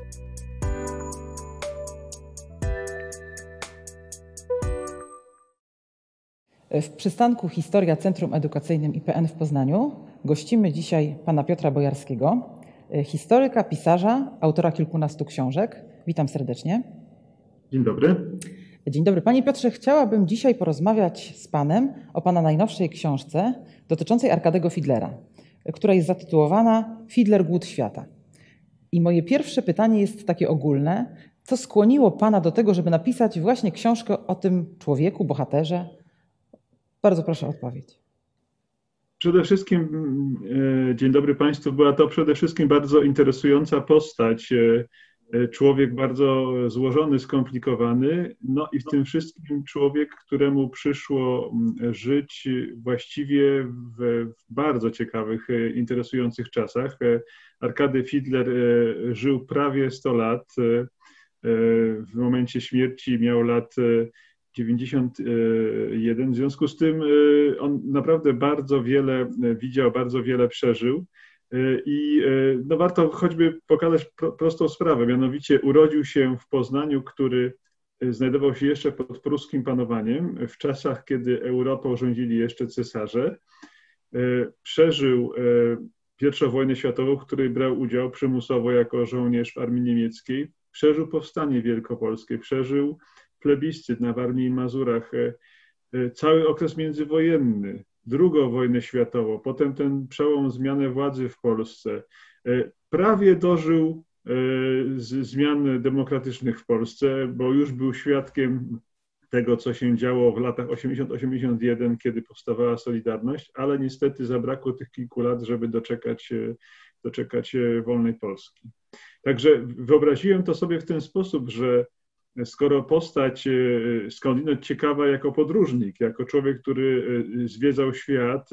W przystanku Historia Centrum Edukacyjnym IPN w Poznaniu gościmy dzisiaj pana Piotra Bojarskiego, historyka, pisarza, autora kilkunastu książek. Witam serdecznie. Dzień dobry. Dzień dobry. Panie Piotrze, chciałabym dzisiaj porozmawiać z panem o pana najnowszej książce dotyczącej Arkadego Fidlera, która jest zatytułowana Fidler Głód świata. I moje pierwsze pytanie jest takie ogólne. Co skłoniło pana do tego, żeby napisać właśnie książkę o tym człowieku, bohaterze? Bardzo proszę o odpowiedź. Przede wszystkim, dzień dobry Państwu, była to przede wszystkim bardzo interesująca postać, człowiek bardzo złożony, skomplikowany, no i w tym wszystkim człowiek, któremu przyszło żyć właściwie w bardzo ciekawych, interesujących czasach. Arkady Fidler żył prawie 100 lat, w momencie śmierci miał lat 91. W związku z tym on naprawdę bardzo wiele widział, bardzo wiele przeżył i no warto choćby pokazać prostą sprawę, mianowicie urodził się w Poznaniu, który znajdował się jeszcze pod pruskim panowaniem, w czasach, kiedy Europą rządzili jeszcze cesarze. Przeżył I wojnę światową, w której brał udział przymusowo jako żołnierz w armii niemieckiej. Przeżył powstanie wielkopolskie, przeżył plebiscyt na Warmii i Mazurach, cały okres międzywojenny, II wojnę światową, potem ten przełom, zmianę władzy w Polsce. Prawie dożył zmian demokratycznych w Polsce, bo już był świadkiem tego, co się działo w latach 80-81, kiedy powstawała Solidarność, ale niestety zabrakło tych kilku lat, żeby doczekać wolnej Polski. Także wyobraziłem to sobie w ten sposób, że skoro postać skądinąd ciekawa jako podróżnik, jako człowiek, który zwiedzał świat,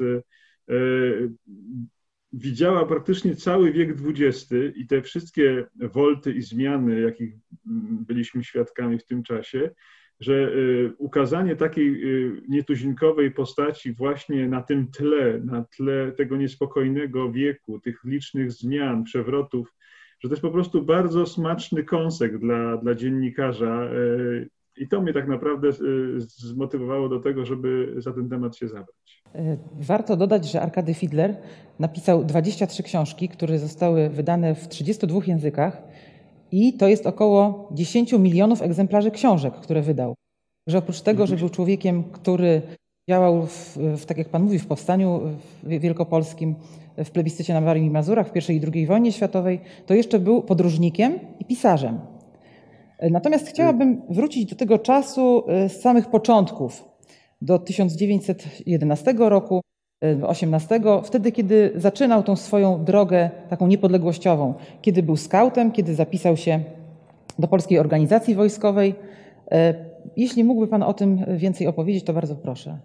widziała praktycznie cały wiek XX i te wszystkie wolty i zmiany, jakich byliśmy świadkami w tym czasie, że ukazanie takiej nietuzinkowej postaci właśnie na tym tle, na tle tego niespokojnego wieku, tych licznych zmian, przewrotów, że to jest po prostu bardzo smaczny kąsek dla dziennikarza i to mnie tak naprawdę zmotywowało do tego, żeby za ten temat się zabrać. Warto dodać, że Arkady Fidler napisał 23 książki, które zostały wydane w 32 językach i to jest około 10 milionów egzemplarzy książek, które wydał. Że oprócz tego, że był człowiekiem, który działał, tak jak pan mówi, w powstaniu wielkopolskim, w plebiscycie na Warmii i Mazurach, w I i II wojnie światowej, to jeszcze był podróżnikiem i pisarzem. Natomiast chciałabym wrócić do tego czasu z samych początków, do 1911 roku, 18, wtedy, kiedy zaczynał tą swoją drogę taką niepodległościową, kiedy był skautem, kiedy zapisał się do Polskiej Organizacji Wojskowej. Jeśli mógłby pan o tym więcej opowiedzieć, to bardzo proszę.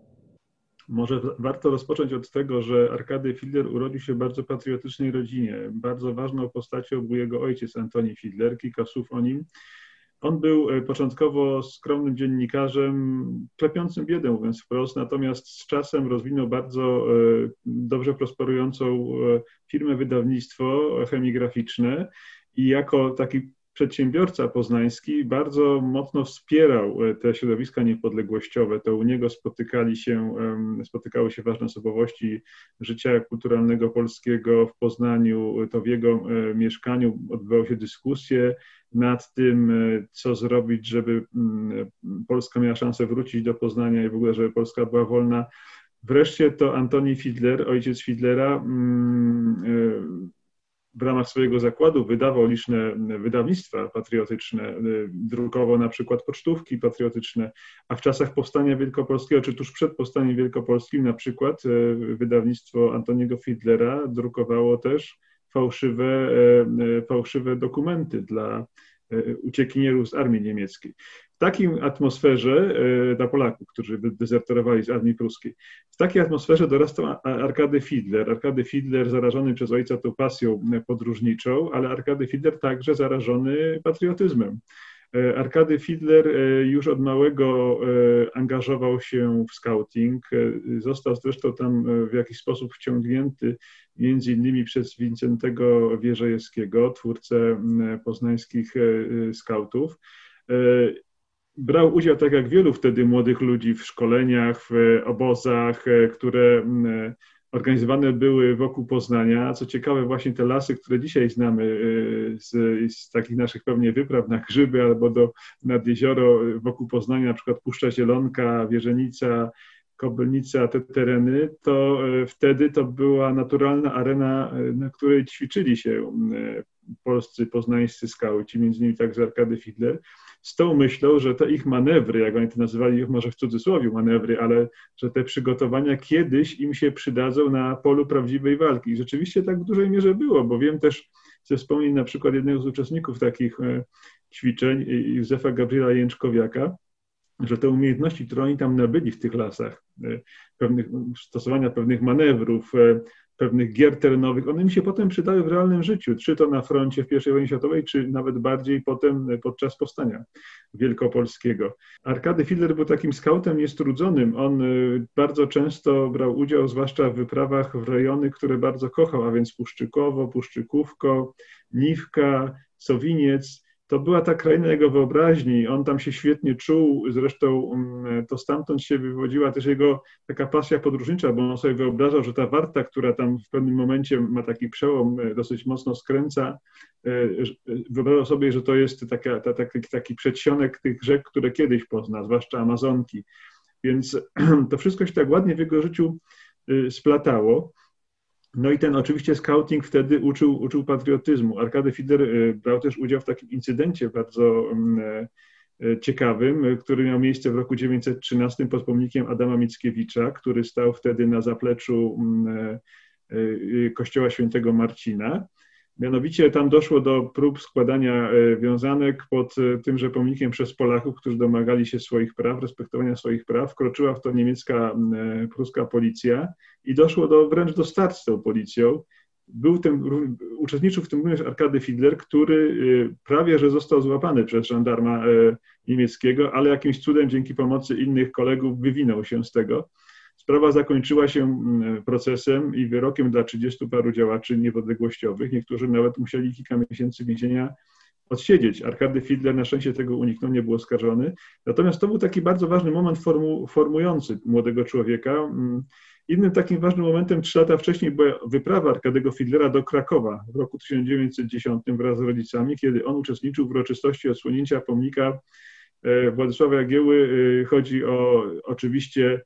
Może warto rozpocząć od tego, że Arkady Fidler urodził się w bardzo patriotycznej rodzinie. Bardzo ważną postacią był jego ojciec Antoni Fidler, kilka słów o nim. On był początkowo skromnym dziennikarzem, klepiącym biedę, mówiąc wprost, natomiast z czasem rozwinął bardzo dobrze prosperującą firmę wydawnictwo chemigraficzne i jako taki przedsiębiorca poznański bardzo mocno wspierał te środowiska niepodległościowe. To u niego spotykały się ważne osobowości życia kulturalnego polskiego w Poznaniu. To w jego mieszkaniu odbywały się dyskusje nad tym, co zrobić, żeby Polska miała szansę wrócić do Poznania i w ogóle, żeby Polska była wolna. Wreszcie to Antoni Fidler, ojciec Fidlera, w ramach swojego zakładu wydawał liczne wydawnictwa patriotyczne, drukował na przykład pocztówki patriotyczne, a w czasach powstania wielkopolskiego, czy tuż przed powstaniem wielkopolskim na przykład wydawnictwo Antoniego Fidlera drukowało też fałszywe dokumenty dla uciekinierów z armii niemieckiej. W takiej atmosferze, dla Polaków, którzy dezerterowali z armii pruskiej, w takiej atmosferze dorastał Arkady Fidler. Arkady Fidler zarażony przez ojca tą pasją podróżniczą, ale Arkady Fidler także zarażony patriotyzmem. Arkady Fiedler już od małego angażował się w skauting. Został zresztą tam w jakiś sposób wciągnięty między innymi przez Wincentego Wierzejewskiego, twórcę poznańskich skautów. Brał udział, tak jak wielu wtedy młodych ludzi, w szkoleniach, w obozach, które organizowane były wokół Poznania. Co ciekawe, właśnie te lasy, które dzisiaj znamy z takich naszych pewnie wypraw na grzyby albo nad jezioro wokół Poznania, na przykład Puszcza Zielonka, Wierzenica, Kobylnica, te tereny, to wtedy to była naturalna arena, na której ćwiczyli się polscy, poznańscy skauci, między innymi także Arkady Fiedler, z tą myślą, że te ich manewry, jak oni to nazywali, może w cudzysłowie manewry, ale że te przygotowania kiedyś im się przydadzą na polu prawdziwej walki. I rzeczywiście tak w dużej mierze było, bo wiem też ze wspomnień na przykład jednego z uczestników takich ćwiczeń, Józefa Gabriela Jęczkowiaka, że te umiejętności, które oni tam nabyli w tych lasach, stosowania pewnych manewrów, pewnych gier terenowych, one mi się potem przydały w realnym życiu, czy to na froncie w I wojnie światowej, czy nawet bardziej potem podczas powstania wielkopolskiego. Arkady Fiedler był takim skautem niestrudzonym. On bardzo często brał udział, zwłaszcza w wyprawach w rejony, które bardzo kochał, a więc Puszczykowo, Puszczykówko, Niwka, Sowiniec. To była ta kraina jego wyobraźni, on tam się świetnie czuł, zresztą to stamtąd się wywodziła też jego taka pasja podróżnicza, bo on sobie wyobrażał, że ta warta, która tam w pewnym momencie ma taki przełom, dosyć mocno skręca, wyobrażał sobie, że to jest taki przedsionek tych rzek, które kiedyś pozna, zwłaszcza Amazonki. Więc to wszystko się tak ładnie w jego życiu splatało. No i ten oczywiście skauting wtedy uczył patriotyzmu. Arkady Fiedler brał też udział w takim incydencie bardzo ciekawym, który miał miejsce w roku 1913 pod pomnikiem Adama Mickiewicza, który stał wtedy na zapleczu kościoła świętego Marcina. Mianowicie tam doszło do prób składania wiązanek pod tymże pomnikiem przez Polaków, którzy domagali się swoich praw, respektowania swoich praw. Wkroczyła w to niemiecka, pruska policja i doszło wręcz do starć z tą policją. Uczestniczył w tym również Arkady Fiedler, który prawie że został złapany przez żandarma niemieckiego, ale jakimś cudem dzięki pomocy innych kolegów wywinął się z tego. Sprawa zakończyła się procesem i wyrokiem dla 30 paru działaczy niepodległościowych. Niektórzy nawet musieli kilka miesięcy więzienia odsiedzieć. Arkady Fiedler na szczęście tego uniknął, nie był oskarżony. Natomiast to był taki bardzo ważny moment formujący młodego człowieka. Innym takim ważnym momentem 3 lata wcześniej była wyprawa Arkadego Fiedlera do Krakowa w roku 1910 wraz z rodzicami, kiedy on uczestniczył w uroczystości odsłonięcia pomnika Władysława Jagieły. Chodzi o oczywiście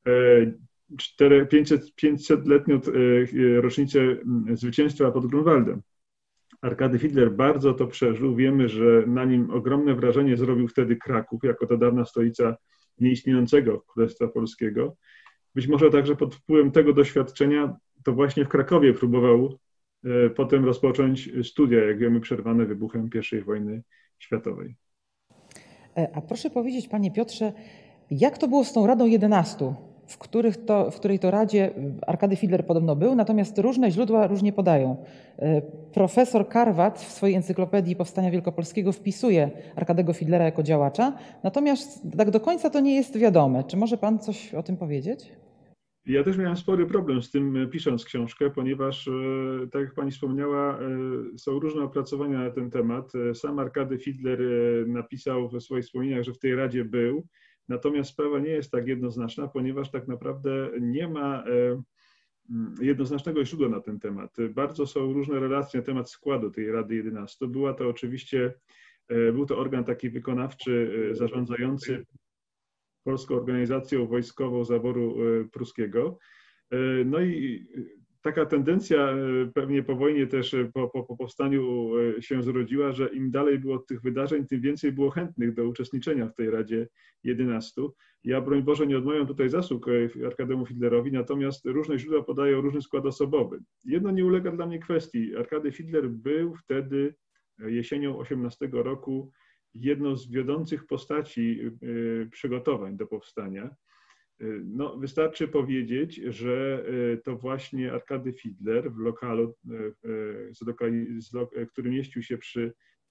500-letnią rocznicę zwycięstwa pod Grunwaldem. Arkady Fiedler bardzo to przeżył. Wiemy, że na nim ogromne wrażenie zrobił wtedy Kraków, jako ta dawna stolica nieistniejącego Królestwa Polskiego. Być może także pod wpływem tego doświadczenia to właśnie w Krakowie próbował potem rozpocząć studia, jak wiemy, przerwane wybuchem I wojny światowej. A proszę powiedzieć, panie Piotrze, jak to było z tą Radą 11, w której to Radzie Arkady Fiedler podobno był, natomiast różne źródła różnie podają. Profesor Karwat w swojej encyklopedii Powstania Wielkopolskiego wpisuje Arkadego Fiedlera jako działacza, natomiast tak do końca to nie jest wiadome. Czy może pan coś o tym powiedzieć? Ja też miałem spory problem z tym, pisząc książkę, ponieważ, tak jak pani wspomniała, są różne opracowania na ten temat. Sam Arkady Fiedler napisał w swoich wspomnieniach, że w tej Radzie był. Natomiast sprawa nie jest tak jednoznaczna, ponieważ tak naprawdę nie ma jednoznacznego źródła na ten temat. Bardzo są różne relacje na temat składu tej Rady 11. Był to organ taki wykonawczy, zarządzający Polską Organizacją Wojskową Zaboru Pruskiego. No i taka tendencja pewnie po wojnie też, po powstaniu się zrodziła, że im dalej było od tych wydarzeń, tym więcej było chętnych do uczestniczenia w tej Radzie 11. Ja, broń Boże, nie odmawiam tutaj zasług Arkademu Fiedlerowi, natomiast różne źródła podają różny skład osobowy. Jedno nie ulega dla mnie kwestii. Arkady Fiedler był wtedy jesienią 18 roku jedną z wiodących postaci przygotowań do powstania. No, wystarczy powiedzieć, że to właśnie Arkady Fiedler w lokalu, który mieścił się przy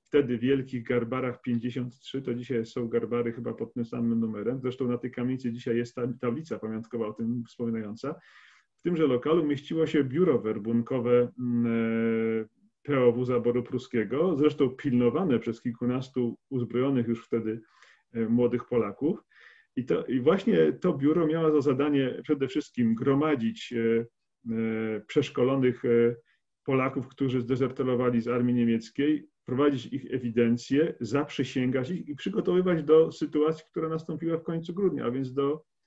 wtedy wielkich Garbarach 53, to dzisiaj są Garbary chyba pod tym samym numerem. Zresztą na tej kamienicy dzisiaj jest tablica pamiątkowa o tym wspominająca. W tymże lokalu mieściło się biuro werbunkowe POW Zaboru Pruskiego, zresztą pilnowane przez kilkunastu uzbrojonych już wtedy młodych Polaków. I właśnie to biuro miało za zadanie przede wszystkim gromadzić przeszkolonych Polaków, którzy zdezerterowali z armii niemieckiej, prowadzić ich ewidencję, zaprzysięgać ich i przygotowywać do sytuacji, która nastąpiła w końcu grudnia, a więc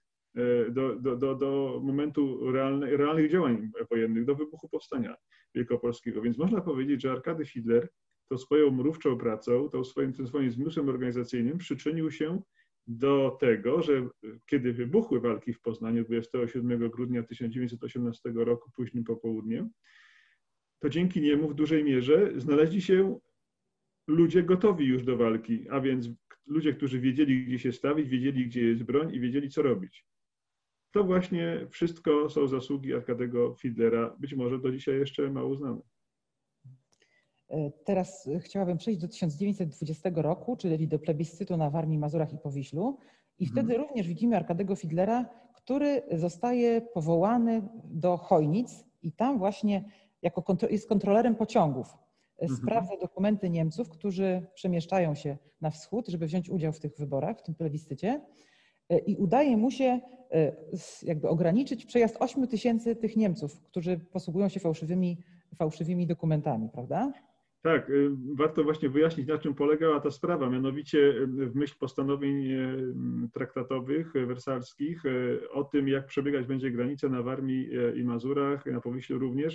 do momentu realnych działań wojennych, do wybuchu Powstania Wielkopolskiego. Więc można powiedzieć, że Arkady Fiedler tą swoją mrówczą pracą, tym swoim zmysłem organizacyjnym przyczynił się do tego, że kiedy wybuchły walki w Poznaniu 27 grudnia 1918 roku, późnym popołudniem, to dzięki niemu w dużej mierze znaleźli się ludzie gotowi już do walki, a więc ludzie, którzy wiedzieli, gdzie się stawić, wiedzieli, gdzie jest broń i wiedzieli, co robić. To właśnie wszystko są zasługi Arkadego Fiedlera, być może do dzisiaj jeszcze mało znane. Teraz chciałabym przejść do 1920 roku, czyli do plebiscytu na Warmii, Mazurach i Powiślu. I wtedy również widzimy Arkadego Fiedlera, który zostaje powołany do Chojnic i tam właśnie jest kontrolerem pociągów. Sprawdza dokumenty Niemców, którzy przemieszczają się na wschód, żeby wziąć udział w tych wyborach, w tym plebiscycie. I udaje mu się jakby ograniczyć przejazd 8 000 tych Niemców, którzy posługują się fałszywymi dokumentami, prawda? Tak, warto właśnie wyjaśnić, na czym polegała ta sprawa. Mianowicie w myśl postanowień traktatowych wersalskich o tym, jak przebiegać będzie granica na Warmii i Mazurach, na Powiślu również,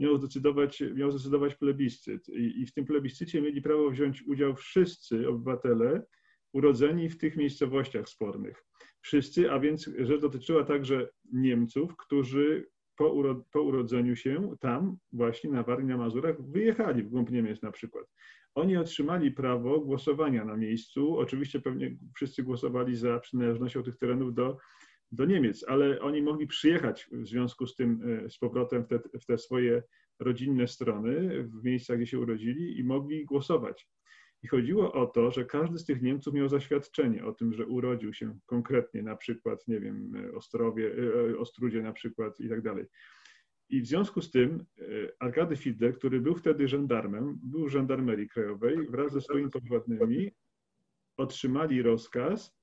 miał zdecydować plebiscyt. I w tym plebiscycie mieli prawo wziąć udział wszyscy obywatele urodzeni w tych miejscowościach spornych. Wszyscy, a więc rzecz dotyczyła także Niemców, którzy po urodzeniu się tam, właśnie na Warmii, na Mazurach, wyjechali w głąb Niemiec na przykład. Oni otrzymali prawo głosowania na miejscu. Oczywiście pewnie wszyscy głosowali za przynależnością tych terenów do Niemiec, ale oni mogli przyjechać w związku z tym z powrotem w te swoje rodzinne strony, w miejscach, gdzie się urodzili i mogli głosować. I chodziło o to, że każdy z tych Niemców miał zaświadczenie o tym, że urodził się konkretnie, na przykład, nie wiem, Ostrudzie na przykład i tak dalej. I w związku z tym Arkady Fiedler, który był wtedy żandarmem, był w Żandarmerii Krajowej, wraz ze swoimi podwładnymi otrzymali rozkaz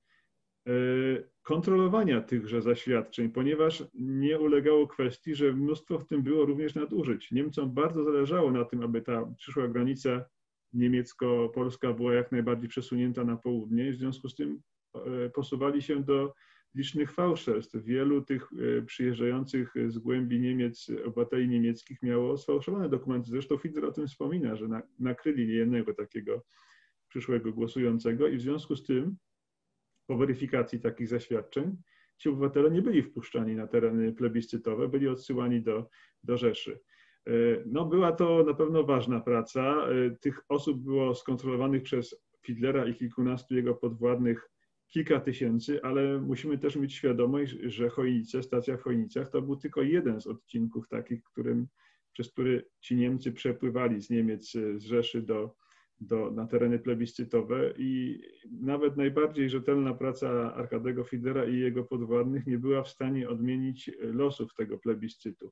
kontrolowania tychże zaświadczeń, ponieważ nie ulegało kwestii, że mnóstwo w tym było również nadużyć. Niemcom bardzo zależało na tym, aby ta przyszła granica niemiecko-polska była jak najbardziej przesunięta na południe i w związku z tym posuwali się do licznych fałszerstw. Wielu tych przyjeżdżających z głębi Niemiec, obywateli niemieckich miało sfałszowane dokumenty. Zresztą Fiedler o tym wspomina, że nakryli niejednego takiego przyszłego głosującego i w związku z tym po weryfikacji takich zaświadczeń ci obywatele nie byli wpuszczani na tereny plebiscytowe, byli odsyłani do Rzeszy. No, była to na pewno ważna praca. Tych osób było skontrolowanych przez Fiedlera i kilkunastu jego podwładnych kilka tysięcy, ale musimy też mieć świadomość, że Chojnice, stacja w Chojnicach to był tylko jeden z odcinków takich, przez który ci Niemcy przepływali z Niemiec, z Rzeszy na tereny plebiscytowe i nawet najbardziej rzetelna praca Arkadego Fiedlera i jego podwładnych nie była w stanie odmienić losów tego plebiscytu.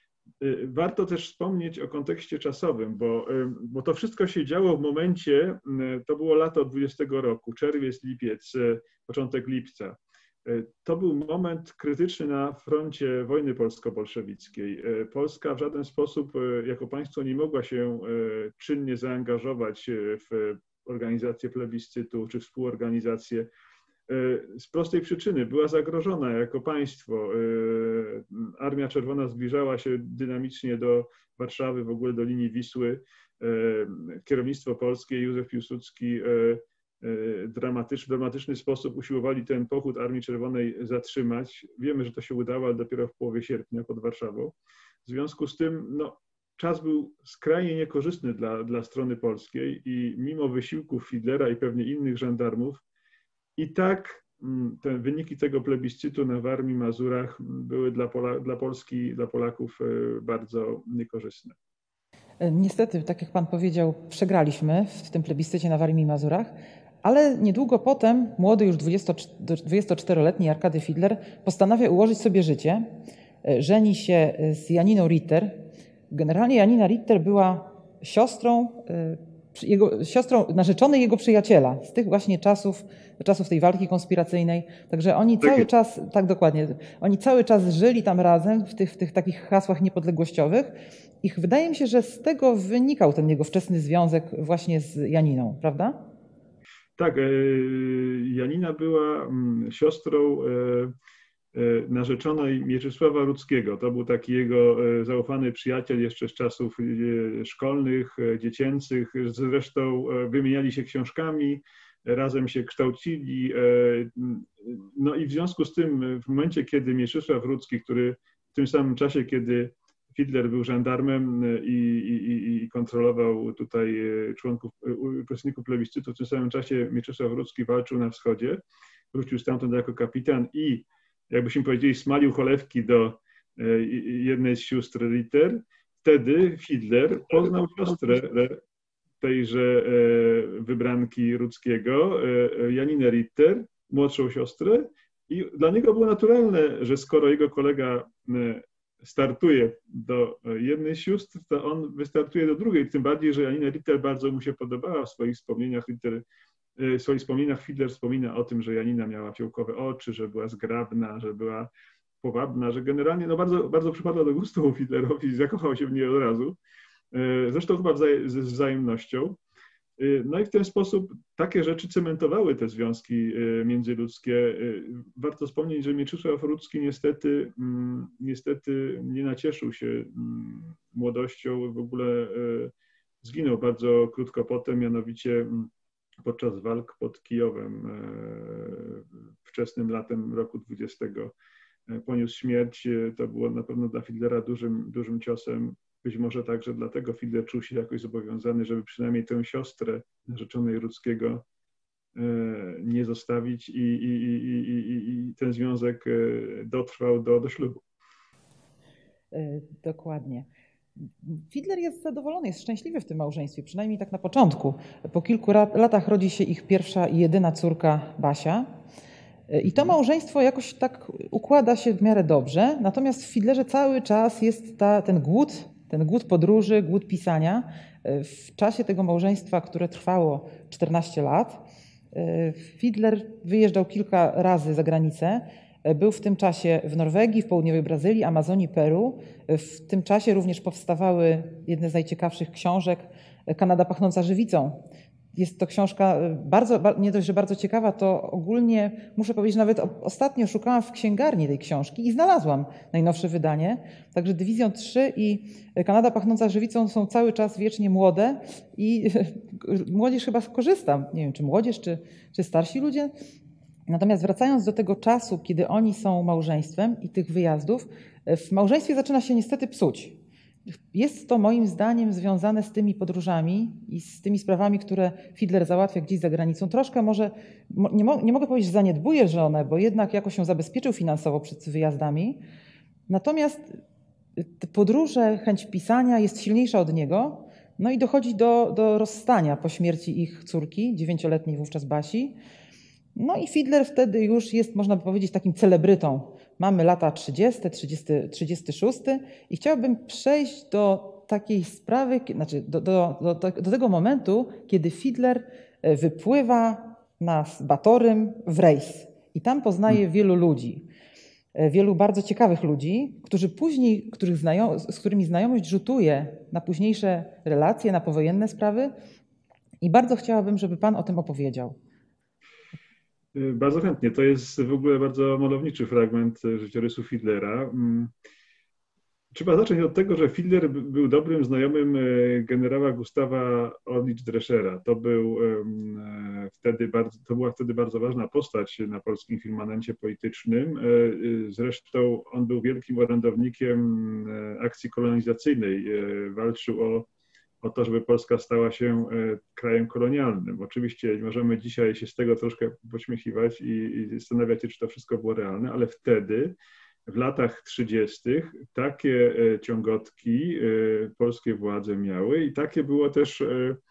Warto też wspomnieć o kontekście czasowym, bo to wszystko się działo w momencie, to było lato 20 roku, czerwiec, lipiec, początek lipca. To był moment krytyczny na froncie wojny polsko-bolszewickiej. Polska w żaden sposób jako państwo nie mogła się czynnie zaangażować w organizację plebiscytu czy współorganizację. Z prostej przyczyny była zagrożona jako państwo. Armia Czerwona zbliżała się dynamicznie do Warszawy, w ogóle do linii Wisły. Kierownictwo polskie, Józef Piłsudski w dramatyczny sposób usiłowali ten pochód Armii Czerwonej zatrzymać. Wiemy, że to się udało, ale dopiero w połowie sierpnia pod Warszawą. W związku z tym czas był skrajnie niekorzystny dla strony polskiej i mimo wysiłków Fiedlera i pewnie innych żandarmów, i tak te wyniki tego plebiscytu na Warmii, Mazurach były dla Polski, dla Polaków bardzo niekorzystne. Niestety, tak jak pan powiedział, przegraliśmy w tym plebiscycie na Warmii i Mazurach, ale niedługo potem młody, już 24-letni Arkady Fidler postanawia ułożyć sobie życie. Żeni się z Janiną Ritter. Generalnie Janina Ritter była siostrą narzeczonej jego przyjaciela z tych właśnie czasów tej walki konspiracyjnej. Także oni cały czas, tak dokładnie, oni cały czas żyli tam razem w tych takich hasłach niepodległościowych. I wydaje mi się, że z tego wynikał ten jego wczesny związek właśnie z Janiną, prawda? Tak, Janina była siostrą narzeczonej Mieczysława Rudzkiego. To był taki jego zaufany przyjaciel jeszcze z czasów szkolnych, dziecięcych. Zresztą wymieniali się książkami, razem się kształcili. No i w związku z tym w momencie, kiedy Mieczysław Rudzki, który w tym samym czasie, kiedy Fidler był żandarmem i kontrolował tutaj uczestników plebiscytu, w tym samym czasie Mieczysław Rudzki walczył na wschodzie, wrócił stamtąd jako kapitan i, jakbyśmy powiedzieli, smalił cholewki do jednej z sióstr Ritter. Wtedy Fidler poznał siostrę tejże wybranki Rudzkiego, Janinę Ritter, młodszą siostrę, i dla niego było naturalne, że skoro jego kolega startuje do jednej z sióstr, to on wystartuje do drugiej, tym bardziej, że Janina Ritter bardzo mu się podobała w swoich wspomnieniach. Fidler wspomina o tym, że Janina miała fiołkowe oczy, że była zgrabna, że była powabna, że generalnie no bardzo, bardzo przypadła do gustu Fidlerowi i zakochał się w niej od razu. Zresztą chyba ze wzajemnością. No i w ten sposób takie rzeczy cementowały te związki międzyludzkie. Warto wspomnieć, że Mieczysław Rudzki niestety nie nacieszył się młodością, w ogóle zginął bardzo krótko potem, mianowicie podczas walk pod Kijowem wczesnym latem roku 20 poniósł śmierć. To było na pewno dla Fidlera dużym ciosem. Być może także dlatego Fidler czuł się jakoś zobowiązany, żeby przynajmniej tę siostrę narzeczonej Rudzkiego nie zostawić i ten związek dotrwał do ślubu. Dokładnie. Fidler jest zadowolony, jest szczęśliwy w tym małżeństwie, przynajmniej tak na początku. Po kilku latach rodzi się ich pierwsza i jedyna córka Basia. I to małżeństwo jakoś tak układa się w miarę dobrze, natomiast w Fidlerze cały czas jest ten głód podróży, głód pisania. W czasie tego małżeństwa, które trwało 14 lat, Fidler wyjeżdżał kilka razy za granicę. Był w tym czasie w Norwegii, w południowej Brazylii, Amazonii, Peru. W tym czasie również powstawały jedne z najciekawszych książek Kanada pachnąca żywicą. Jest to książka nie dość, że bardzo ciekawa, to ogólnie muszę powiedzieć, nawet ostatnio szukałam w księgarni tej książki i znalazłam najnowsze wydanie. Także Dywizjon 3 i Kanada pachnąca żywicą są cały czas wiecznie młode i młodzież chyba korzysta. Nie wiem, czy młodzież, czy starsi ludzie. Natomiast wracając do tego czasu, kiedy oni są małżeństwem i tych wyjazdów, w małżeństwie zaczyna się niestety psuć. Jest to moim zdaniem związane z tymi podróżami i z tymi sprawami, które Fidler załatwia gdzieś za granicą. Troszkę może, nie mogę powiedzieć, że zaniedbuje żonę, bo jednak jakoś się zabezpieczył finansowo przed wyjazdami. Natomiast te podróże, chęć pisania jest silniejsza od niego. No i dochodzi do rozstania po śmierci ich córki, 9-letniej wówczas Basi. No i Fidler wtedy już jest, można by powiedzieć, takim celebrytą. Mamy lata 36 i chciałbym przejść do takiej sprawy, znaczy do tego momentu, kiedy Fidler wypływa z Batorym w rejs i tam poznaje wielu ludzi. Wielu bardzo ciekawych ludzi, którzy później, z którymi znajomość rzutuje na późniejsze relacje, na powojenne sprawy i bardzo chciałabym, żeby pan o tym opowiedział. Bardzo chętnie. To jest w ogóle bardzo malowniczy fragment życiorysu Fidlera. Trzeba zacząć od tego, że Fidler był dobrym znajomym generała Gustawa Orlicz-Dreschera. To była wtedy bardzo ważna postać na polskim firmamencie politycznym. Zresztą on był wielkim orędownikiem akcji kolonizacyjnej. Walczył o to, żeby Polska stała się krajem kolonialnym. Oczywiście możemy dzisiaj się z tego troszkę pośmiechiwać i zastanawiać się, czy to wszystko było realne, ale wtedy w latach 30. takie ciągotki polskie władze miały i takie było też,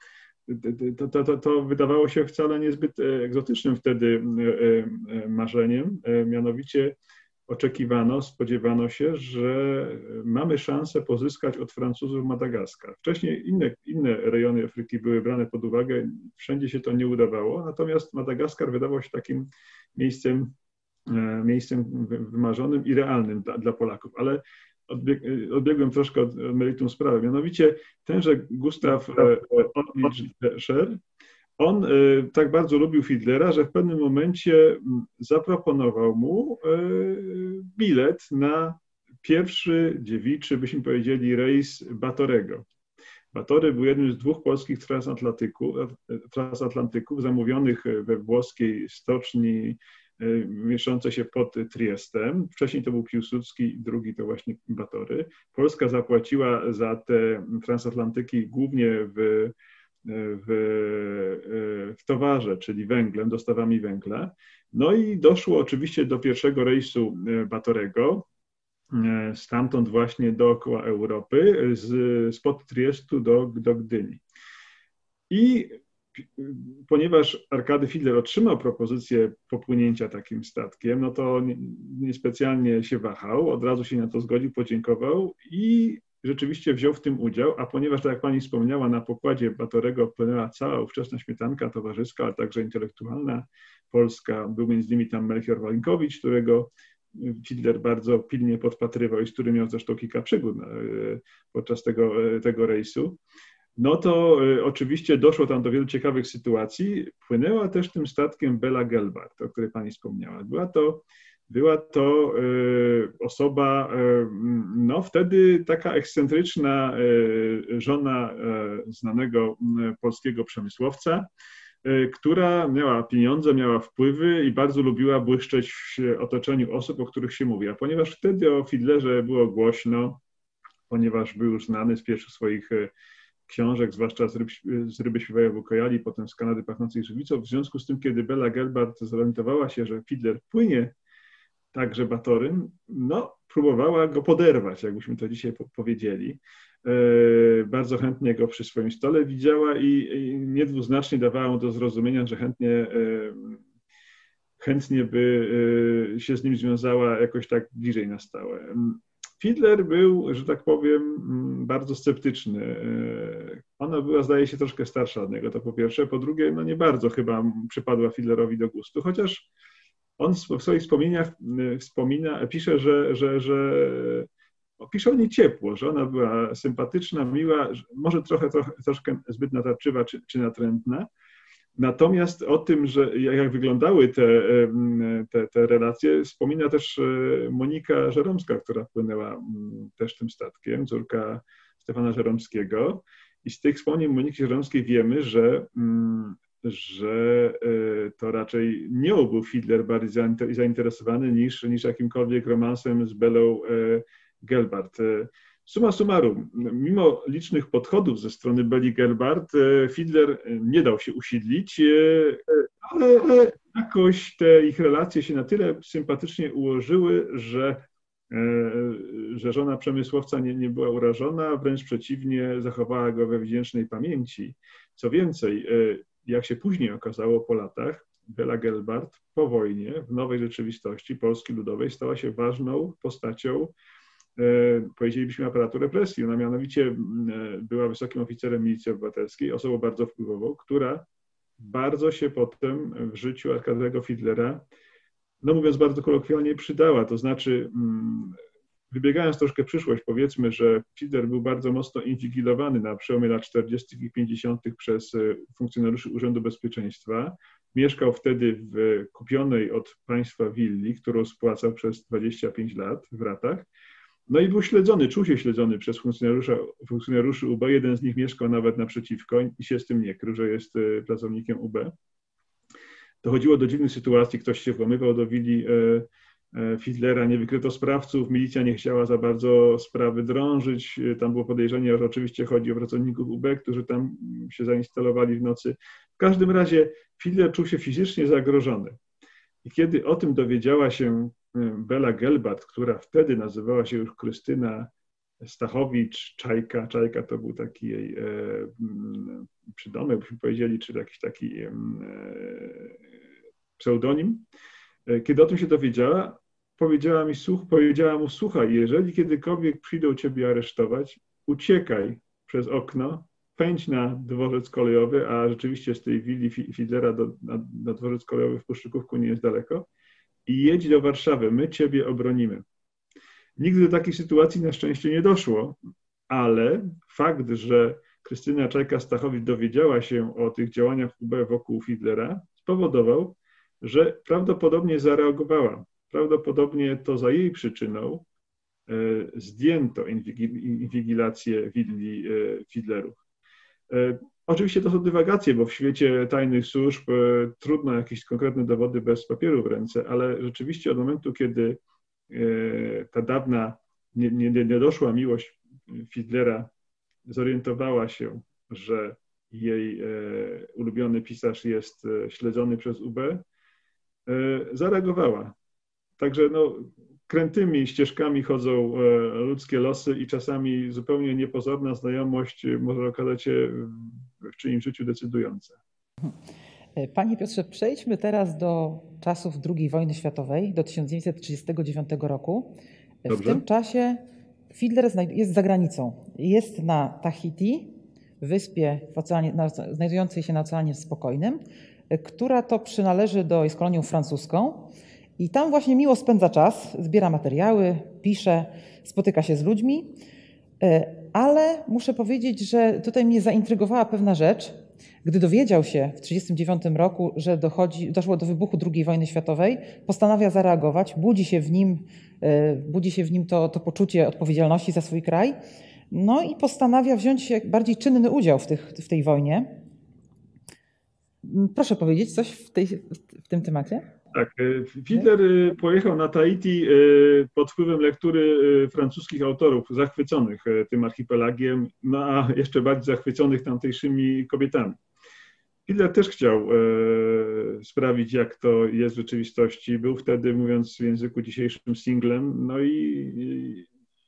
to wydawało się wcale niezbyt egzotycznym wtedy marzeniem, mianowicie oczekiwano, spodziewano się, że mamy szansę pozyskać od Francuzów Madagaskar. Wcześniej inne rejony Afryki były brane pod uwagę, wszędzie się to nie udawało, natomiast Madagaskar wydawał się takim miejscem wymarzonym i realnym dla Polaków, ale odbiegłem troszkę od meritum sprawy. Mianowicie tenże Gustav Ottlieb-Scher, on tak bardzo lubił Fiedlera, że w pewnym momencie zaproponował mu bilet na pierwszy dziewiczy, byśmy powiedzieli, rejs Batorego. Batory był jednym z 2 polskich transatlantyków zamówionych we włoskiej stoczni mieszczącej się pod Triestem. Wcześniej to był Piłsudski, drugi to właśnie Batory. Polska zapłaciła za te transatlantyki głównie w towarze, czyli węglem, dostawami węgla. No i doszło oczywiście do pierwszego rejsu Batorego, stamtąd właśnie dookoła Europy, spod Triestu do Gdyni. I ponieważ Arkady Fiedler otrzymał propozycję popłynięcia takim statkiem, no to niespecjalnie się wahał, od razu się na to zgodził, podziękował i rzeczywiście wziął w tym udział, a ponieważ, tak jak pani wspomniała, na pokładzie Batorego płynęła cała ówczesna śmietanka towarzyska, ale także intelektualna polska, był między innymi tam Melchior Walinkowicz, którego Fiedler bardzo pilnie podpatrywał i z którym miał zresztą kilka przygód podczas tego rejsu, no to oczywiście doszło tam do wielu ciekawych sytuacji. Płynęła też tym statkiem Bela Gelbart, o której pani wspomniała. Była to osoba, no wtedy taka ekscentryczna żona znanego polskiego przemysłowca, która miała pieniądze, miała wpływy i bardzo lubiła błyszczeć w otoczeniu osób, o których się mówi. A ponieważ wtedy o Fiedlerze było głośno, ponieważ był już znany z pierwszych swoich książek, zwłaszcza z Ryby śpiewają w ukojali, potem z Kanady pachnącej żywicą, w związku z tym, kiedy Bela Gelbart zorientowała się, że Fiedler płynie także Batorym, no próbowała go poderwać, jakbyśmy to dzisiaj powiedzieli. Bardzo chętnie go przy swoim stole widziała i niedwuznacznie dawała mu do zrozumienia, że chętnie by się z nim związała jakoś tak bliżej na stałe. Fiedler był, że tak powiem, bardzo sceptyczny. Ona była, zdaje się, troszkę starsza od niego, to po pierwsze. Po drugie, no nie bardzo chyba przypadła Fiedlerowi do gustu, chociaż on w swoich wspomnieniach pisze, pisze o niej ciepło, że ona była sympatyczna, miła, może troszkę zbyt natarczywa czy natrętna. Natomiast o tym, że jak wyglądały te relacje, wspomina też Monika Żeromska, która wpłynęła też tym statkiem, córka Stefana Żeromskiego. I z tych wspomnień Moniki Żeromskiej wiemy, że to raczej nią był Fiedler bardziej zainteresowany niż jakimkolwiek romansem z Belą Gelbart. Summa summarum, mimo licznych podchodów ze strony Beli Gelbart, Fiedler nie dał się usidlić, ale jakoś te ich relacje się na tyle sympatycznie ułożyły, że żona przemysłowca nie była urażona, wręcz przeciwnie, zachowała go we wdzięcznej pamięci. Co więcej, jak się później okazało po latach, Bela Gelbart po wojnie w nowej rzeczywistości Polski Ludowej stała się ważną postacią, powiedzielibyśmy, aparatu represji. Ona mianowicie była wysokim oficerem milicji obywatelskiej, osobą bardzo wpływową, która bardzo się potem w życiu Arkadiego Fiedlera, no mówiąc bardzo kolokwialnie, przydała. To znaczy, wybiegając troszkę w przyszłość, powiedzmy, że Fiedler był bardzo mocno inwigilowany na przełomie lat 40. i 50. przez funkcjonariuszy Urzędu Bezpieczeństwa. Mieszkał wtedy w kupionej od państwa willi, którą spłacał przez 25 lat w ratach. No i był śledzony, czuł się śledzony przez funkcjonariuszy UB. Jeden z nich mieszkał nawet naprzeciwko i się z tym nie krył, że jest pracownikiem UB. Dochodziło do dziwnych sytuacji, ktoś się włamywał do willi Fiedlera, nie wykryto sprawców, milicja nie chciała za bardzo sprawy drążyć, tam było podejrzenie, że oczywiście chodzi o pracowników UB, którzy tam się zainstalowali w nocy. W każdym razie Fiedler czuł się fizycznie zagrożony. I kiedy o tym dowiedziała się Bela Gelbart, która wtedy nazywała się już Krystyna Stachowicz, Czajka. Czajka to był taki jej przydomek, byśmy powiedzieli, czy jakiś taki pseudonim. Kiedy o tym się dowiedziała, powiedziała mu, słuchaj, jeżeli kiedykolwiek przyjdą ciebie aresztować, uciekaj przez okno, pędź na dworzec kolejowy, a rzeczywiście z tej willi Fiedlera na dworzec kolejowy w Puszczykówku nie jest daleko, i jedź do Warszawy, my ciebie obronimy. Nigdy do takiej sytuacji na szczęście nie doszło, ale fakt, że Krystyna Czajka-Stachowicz dowiedziała się o tych działaniach UB wokół Fiedlera, spowodował, że prawdopodobnie zareagowała. Prawdopodobnie to za jej przyczyną zdjęto inwigilację willi Fiedlerów. Oczywiście to są dywagacje, bo w świecie tajnych służb trudno jakieś konkretne dowody bez papieru w ręce, ale rzeczywiście od momentu, kiedy ta dawna, niedoszła miłość Fiedlera zorientowała się, że jej ulubiony pisarz jest śledzony przez UB, zareagowała. Także no, krętymi ścieżkami chodzą ludzkie losy i czasami zupełnie niepozorna znajomość może okazać się w czyimś życiu decydująca. Panie Piotrze, przejdźmy teraz do czasów II wojny światowej, do 1939 roku. Dobrze. W tym czasie Fiedler jest za granicą. Jest na Tahiti, wyspie znajdującej się na Oceanie Spokojnym, która to jest kolonią francuską. I tam właśnie miło spędza czas, zbiera materiały, pisze, spotyka się z ludźmi. Ale muszę powiedzieć, że tutaj mnie zaintrygowała pewna rzecz. Gdy dowiedział się w 1939 roku, że doszło do wybuchu II wojny światowej, postanawia zareagować, budzi się w nim to poczucie odpowiedzialności za swój kraj, no i postanawia wziąć bardziej czynny udział w tej wojnie. Proszę powiedzieć coś w tym temacie? Tak, Fiedler pojechał na Tahiti pod wpływem lektury francuskich autorów zachwyconych tym archipelagiem, no a jeszcze bardziej zachwyconych tamtejszymi kobietami. Fiedler też chciał sprawić, jak to jest w rzeczywistości. Był wtedy, mówiąc w języku dzisiejszym, singlem, no i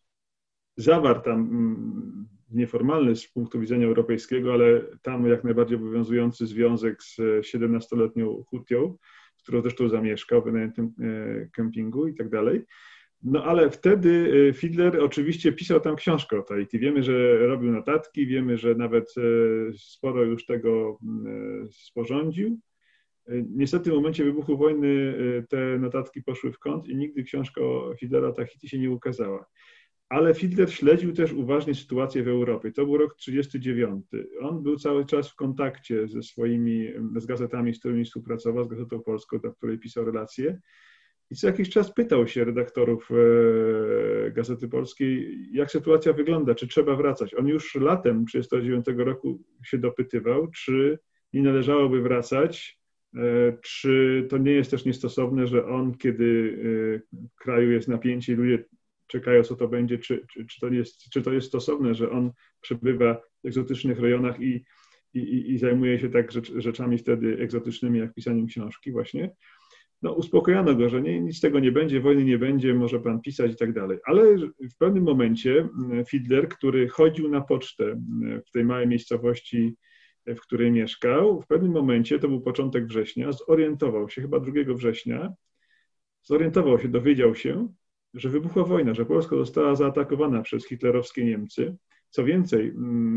zawarł tam nieformalny z punktu widzenia europejskiego, ale tam jak najbardziej obowiązujący związek z 17-letnią Hutią, z którą zresztą zamieszkał w wynajętym kempingu i tak dalej. No ale wtedy Fiedler oczywiście pisał tam książkę o Tahiti. Wiemy, że robił notatki, wiemy, że nawet sporo już tego sporządził. Niestety w momencie wybuchu wojny te notatki poszły w kąt i nigdy książka o Fiedlera o Tahiti się nie ukazała. Ale Fiedler śledził też uważnie sytuację w Europie. To był rok 1939. On był cały czas w kontakcie z gazetami, z którymi współpracował, z Gazetą Polską, do której pisał relacje. I co jakiś czas pytał się redaktorów Gazety Polskiej, jak sytuacja wygląda, czy trzeba wracać. On już latem 1939 roku się dopytywał, czy nie należałoby wracać, czy to nie jest też niestosowne, że on, kiedy w kraju jest napięcie i ludzie czekają, co to będzie, czy to jest stosowne, że on przebywa w egzotycznych rejonach i zajmuje się tak rzeczami wtedy egzotycznymi, jak pisaniem książki właśnie. No, uspokojano go, że nic z tego nie będzie, wojny nie będzie, może pan pisać i tak dalej. Ale w pewnym momencie Fiedler, który chodził na pocztę w tej małej miejscowości, w której mieszkał, w pewnym momencie, to był początek września, zorientował się, chyba 2 września, dowiedział się, że wybuchła wojna, że Polska została zaatakowana przez hitlerowskie Niemcy. Co więcej,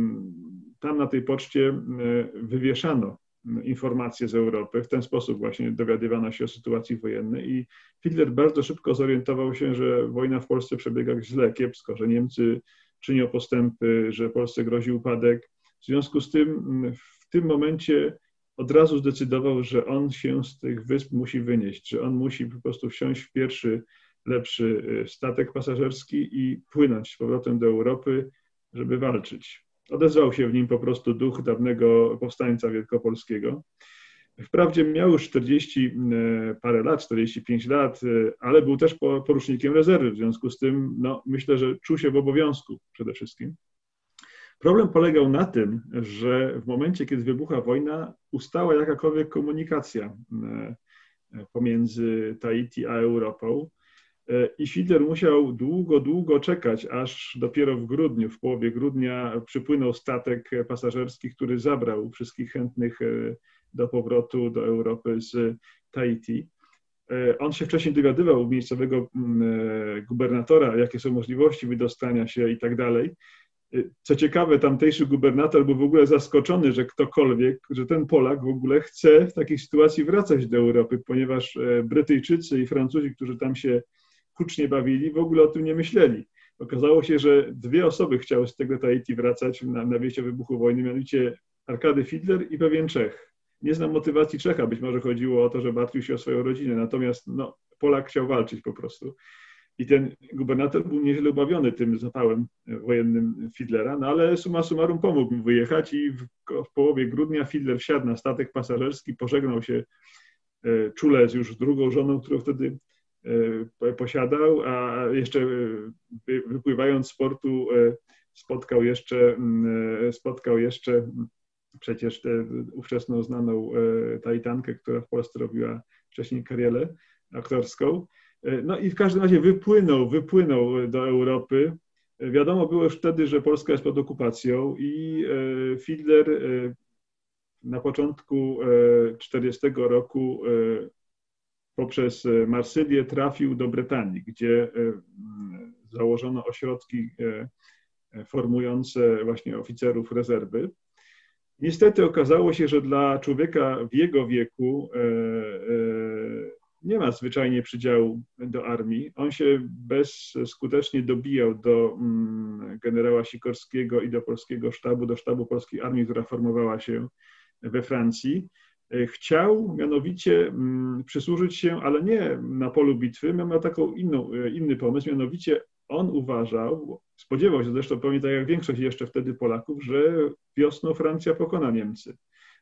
tam na tej poczcie wywieszano informacje z Europy. W ten sposób właśnie dowiadywano się o sytuacji wojennej i Fiedler bardzo szybko zorientował się, że wojna w Polsce przebiega źle, kiepsko, że Niemcy czynią postępy, że Polsce grozi upadek. W związku z tym w tym momencie od razu zdecydował, że on się z tych wysp musi wynieść, że on musi po prostu wsiąść w pierwszy lepszy statek pasażerski i płynąć z powrotem do Europy, żeby walczyć. Odezwał się w nim po prostu duch dawnego powstańca wielkopolskiego. Wprawdzie miał już 40 parę lat, 45 lat, ale był też porucznikiem rezerwy, w związku z tym no, myślę, że czuł się w obowiązku przede wszystkim. Problem polegał na tym, że w momencie, kiedy wybuchła wojna, ustała jakakolwiek komunikacja pomiędzy Tahiti a Europą. I Fiedler musiał długo czekać, aż dopiero w grudniu, w połowie grudnia przypłynął statek pasażerski, który zabrał wszystkich chętnych do powrotu do Europy z Tahiti. On się wcześniej dowiadywał u miejscowego gubernatora, jakie są możliwości wydostania się i tak dalej. Co ciekawe, tamtejszy gubernator był w ogóle zaskoczony, że ktokolwiek, że ten Polak w ogóle chce w takiej sytuacji wracać do Europy, ponieważ Brytyjczycy i Francuzi, którzy tam się hucznie bawili, w ogóle o tym nie myśleli. Okazało się, że 2 osoby chciały z tego Tahiti wracać na wieście wybuchu wojny, mianowicie Arkady Fiedler i pewien Czech. Nie znam motywacji Czecha, być może chodziło o to, że martwił się o swoją rodzinę, natomiast Polak chciał walczyć po prostu. I ten gubernator był nieźle obawiony tym zapałem wojennym Fiedlera, ale summa summarum pomógł mu wyjechać i w połowie grudnia Fiedler wsiadł na statek pasażerski, pożegnał się czule z już drugą żoną, którą wtedy posiadał, a jeszcze wypływając z portu spotkał jeszcze przecież tę ówczesną znaną Tahitankę, która w Polsce robiła wcześniej karierę aktorską. No i w każdym razie wypłynął do Europy. Wiadomo było już wtedy, że Polska jest pod okupacją i Fiedler na początku 1940 roku poprzez Marsylię trafił do Brytanii, gdzie założono ośrodki formujące właśnie oficerów rezerwy. Niestety okazało się, że dla człowieka w jego wieku nie ma zwyczajnie przydziału do armii. On się bezskutecznie dobijał do generała Sikorskiego i do polskiego sztabu, do sztabu polskiej armii, która formowała się we Francji. Chciał mianowicie przysłużyć się, ale nie na polu bitwy, miał taką inny pomysł, mianowicie on uważał, spodziewał się zresztą pewnie tak jak większość jeszcze wtedy Polaków, że wiosną Francja pokona Niemcy,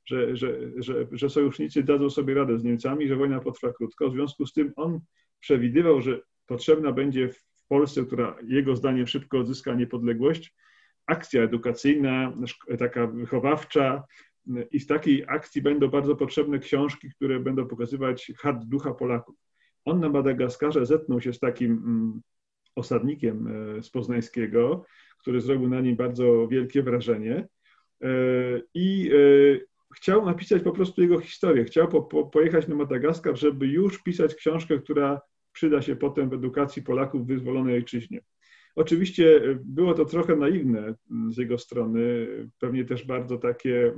że sojusznicy dadzą sobie radę z Niemcami, że wojna potrwa krótko. W związku z tym on przewidywał, że potrzebna będzie w Polsce, która jego zdaniem szybko odzyska niepodległość, akcja edukacyjna, taka wychowawcza, i w takiej akcji będą bardzo potrzebne książki, które będą pokazywać hart ducha Polaków. On na Madagaskarze zetknął się z takim osadnikiem z Poznańskiego, który zrobił na nim bardzo wielkie wrażenie i chciał napisać po prostu jego historię. Chciał pojechać na Madagaskar, żeby już pisać książkę, która przyda się potem w edukacji Polaków w wyzwolonej ojczyźnie. Oczywiście było to trochę naiwne z jego strony, pewnie też bardzo takie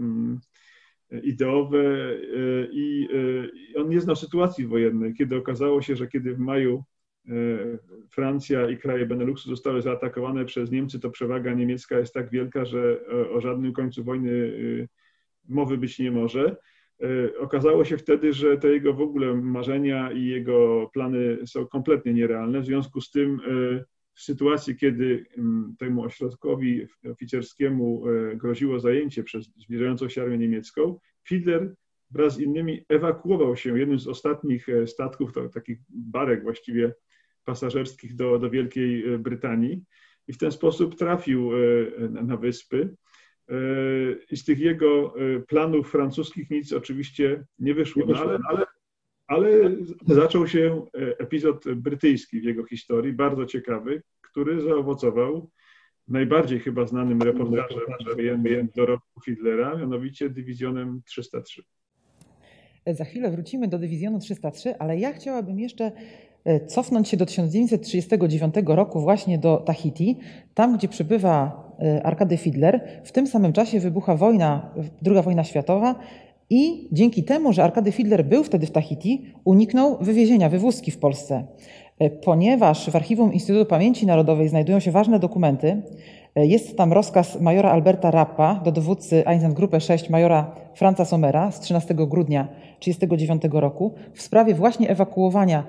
ideowe i on nie znał sytuacji wojennej, kiedy okazało się, że kiedy w maju Francja i kraje Beneluxu zostały zaatakowane przez Niemcy, to przewaga niemiecka jest tak wielka, że o żadnym końcu wojny mowy być nie może. Okazało się wtedy, że te jego w ogóle marzenia i jego plany są kompletnie nierealne. W związku z tym w sytuacji, kiedy temu ośrodkowi oficerskiemu groziło zajęcie przez zbliżającą się armię niemiecką, Fiedler wraz z innymi ewakuował się jednym z ostatnich statków, takich barek właściwie pasażerskich do Wielkiej Brytanii i w ten sposób trafił na wyspy. I z tych jego planów francuskich nic oczywiście nie wyszło. Ale zaczął się epizod brytyjski w jego historii, bardzo ciekawy, który zaowocował najbardziej chyba znanym reportażem wojennym dorobku Fiedlera, mianowicie dywizjonem 303. Za chwilę wrócimy do dywizjonu 303, ale ja chciałabym jeszcze cofnąć się do 1939 roku właśnie do Tahiti, tam gdzie przybywa Arkady Fiedler. W tym samym czasie wybucha II wojna światowa i dzięki temu, że Arkady Fiedler był wtedy w Tahiti, uniknął wywiezienia, wywózki w Polsce. Ponieważ w Archiwum Instytutu Pamięci Narodowej znajdują się ważne dokumenty, jest tam rozkaz majora Alberta Rappa do dowódcy Einsatzgruppe 6 majora Franza Sommera z 13 grudnia 1939 roku w sprawie właśnie ewakuowania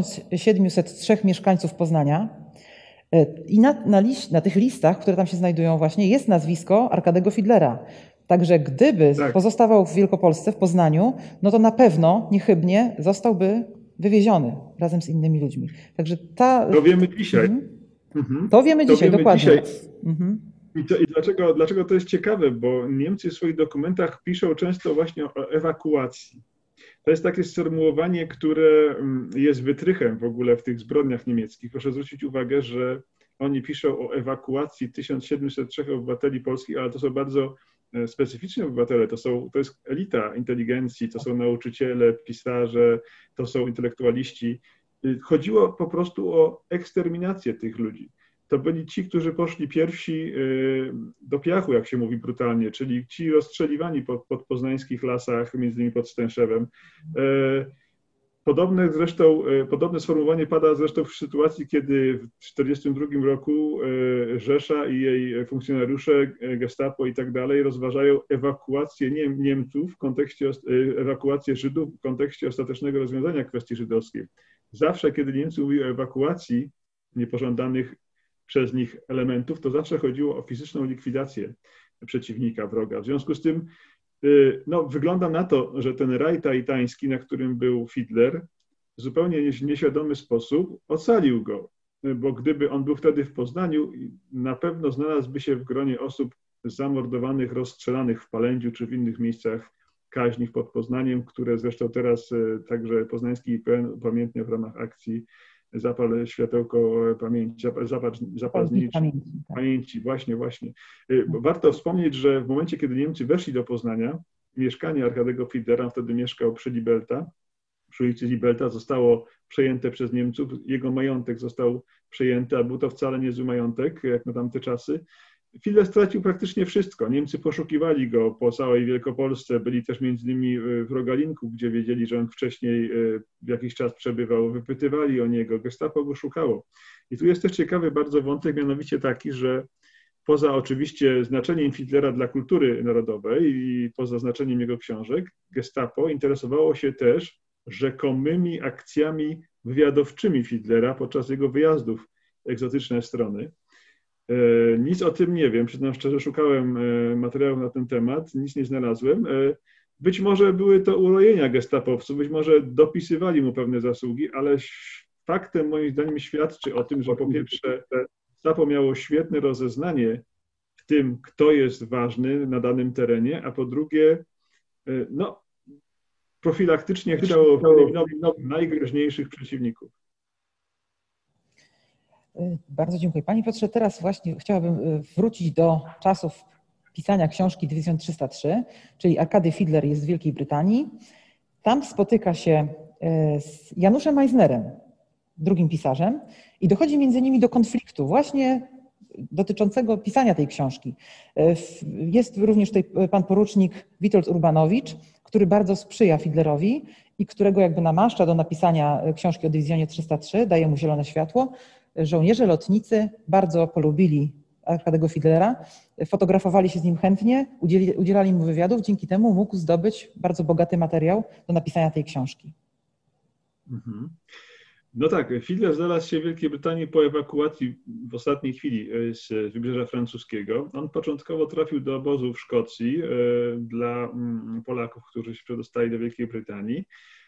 1703 mieszkańców Poznania. I na tych listach, które tam się znajdują właśnie, jest nazwisko Arkadego Fiedlera. Także gdyby pozostawał w Wielkopolsce, w Poznaniu, no to na pewno niechybnie zostałby wywieziony razem z innymi ludźmi. Także to wiemy dzisiaj. To wiemy dzisiaj, dokładnie. Dzisiaj. I dlaczego to jest ciekawe? Bo Niemcy w swoich dokumentach piszą często właśnie o ewakuacji. To jest takie sformułowanie, które jest wytrychem w ogóle w tych zbrodniach niemieckich. Proszę zwrócić uwagę, że oni piszą o ewakuacji 1703 obywateli polskich, ale to są bardzo specyficzni obywatele, to jest elita inteligencji, to są nauczyciele, pisarze, to są intelektualiści. Chodziło po prostu o eksterminację tych ludzi. To byli ci, którzy poszli pierwsi do piachu, jak się mówi brutalnie, czyli ci rozstrzeliwani pod poznańskich lasach, między innymi pod Stęszewem. Podobne sformułowanie pada zresztą w sytuacji, kiedy w 1942 roku Rzesza i jej funkcjonariusze, Gestapo i tak dalej rozważają ewakuację Niemców w kontekście, ewakuację Żydów w kontekście ostatecznego rozwiązania kwestii żydowskiej. Zawsze, kiedy Niemcy mówili o ewakuacji niepożądanych przez nich elementów, to zawsze chodziło o fizyczną likwidację przeciwnika, wroga. W związku z tym wygląda na to, że ten raj taitański, na którym był Fiedler, w zupełnie nieświadomy sposób ocalił go, bo gdyby on był wtedy w Poznaniu, na pewno znalazłby się w gronie osób zamordowanych, rozstrzelanych w Palędziu czy w innych miejscach kaźni pod Poznaniem, które zresztą teraz także Poznański IPN upamiętnia w ramach akcji Zapal światełko pamięci, zapal pamięci, właśnie. Warto wspomnieć, że w momencie, kiedy Niemcy weszli do Poznania, mieszkanie Arkadego Fiedlera, wtedy mieszkał przy Libelta, przy ulicy Libelta, zostało przejęte przez Niemców, jego majątek został przejęty, a był to wcale niezły majątek, jak na tamte czasy. Fiedler stracił praktycznie wszystko. Niemcy poszukiwali go po całej Wielkopolsce, byli też między innymi w Rogalinku, gdzie wiedzieli, że on wcześniej jakiś czas przebywał, wypytywali o niego, Gestapo go szukało. I tu jest też ciekawy bardzo wątek, mianowicie taki, że poza oczywiście znaczeniem Fiedlera dla kultury narodowej i poza znaczeniem jego książek, Gestapo interesowało się też rzekomymi akcjami wywiadowczymi Fiedlera podczas jego wyjazdów w egzotyczne strony. Nic o tym nie wiem, przyznam szczerze, szukałem materiałów na ten temat, nic nie znalazłem. Być może były to urojenia gestapowców, być może dopisywali mu pewne zasługi, ale faktem moim zdaniem świadczy o tym, że po pierwsze Gestapo miało świetne rozeznanie w tym, kto jest ważny na danym terenie, a po drugie, profilaktycznie chciało wyeliminować najgroźniejszych przeciwników. Bardzo dziękuję. Panie Piotrze, teraz właśnie chciałabym wrócić do czasów pisania książki Dywizjon 303, czyli Arkady Fiedler jest w Wielkiej Brytanii. Tam spotyka się z Januszem Eisnerem, drugim pisarzem, i dochodzi między nimi do konfliktu właśnie dotyczącego pisania tej książki. Jest również tutaj pan porucznik Witold Urbanowicz, który bardzo sprzyja Fiedlerowi i którego jakby namaszcza do napisania książki o Dywizjonie 303, daje mu zielone światło. Żołnierze lotnicy bardzo polubili Arkadego Fiedlera, fotografowali się z nim chętnie, udzielali mu wywiadów, dzięki temu mógł zdobyć bardzo bogaty materiał do napisania tej książki. No tak, Fiedler znalazł się w Wielkiej Brytanii po ewakuacji w ostatniej chwili z wybrzeża francuskiego. On początkowo trafił do obozu w Szkocji dla Polaków, którzy się przedostali do Wielkiej Brytanii.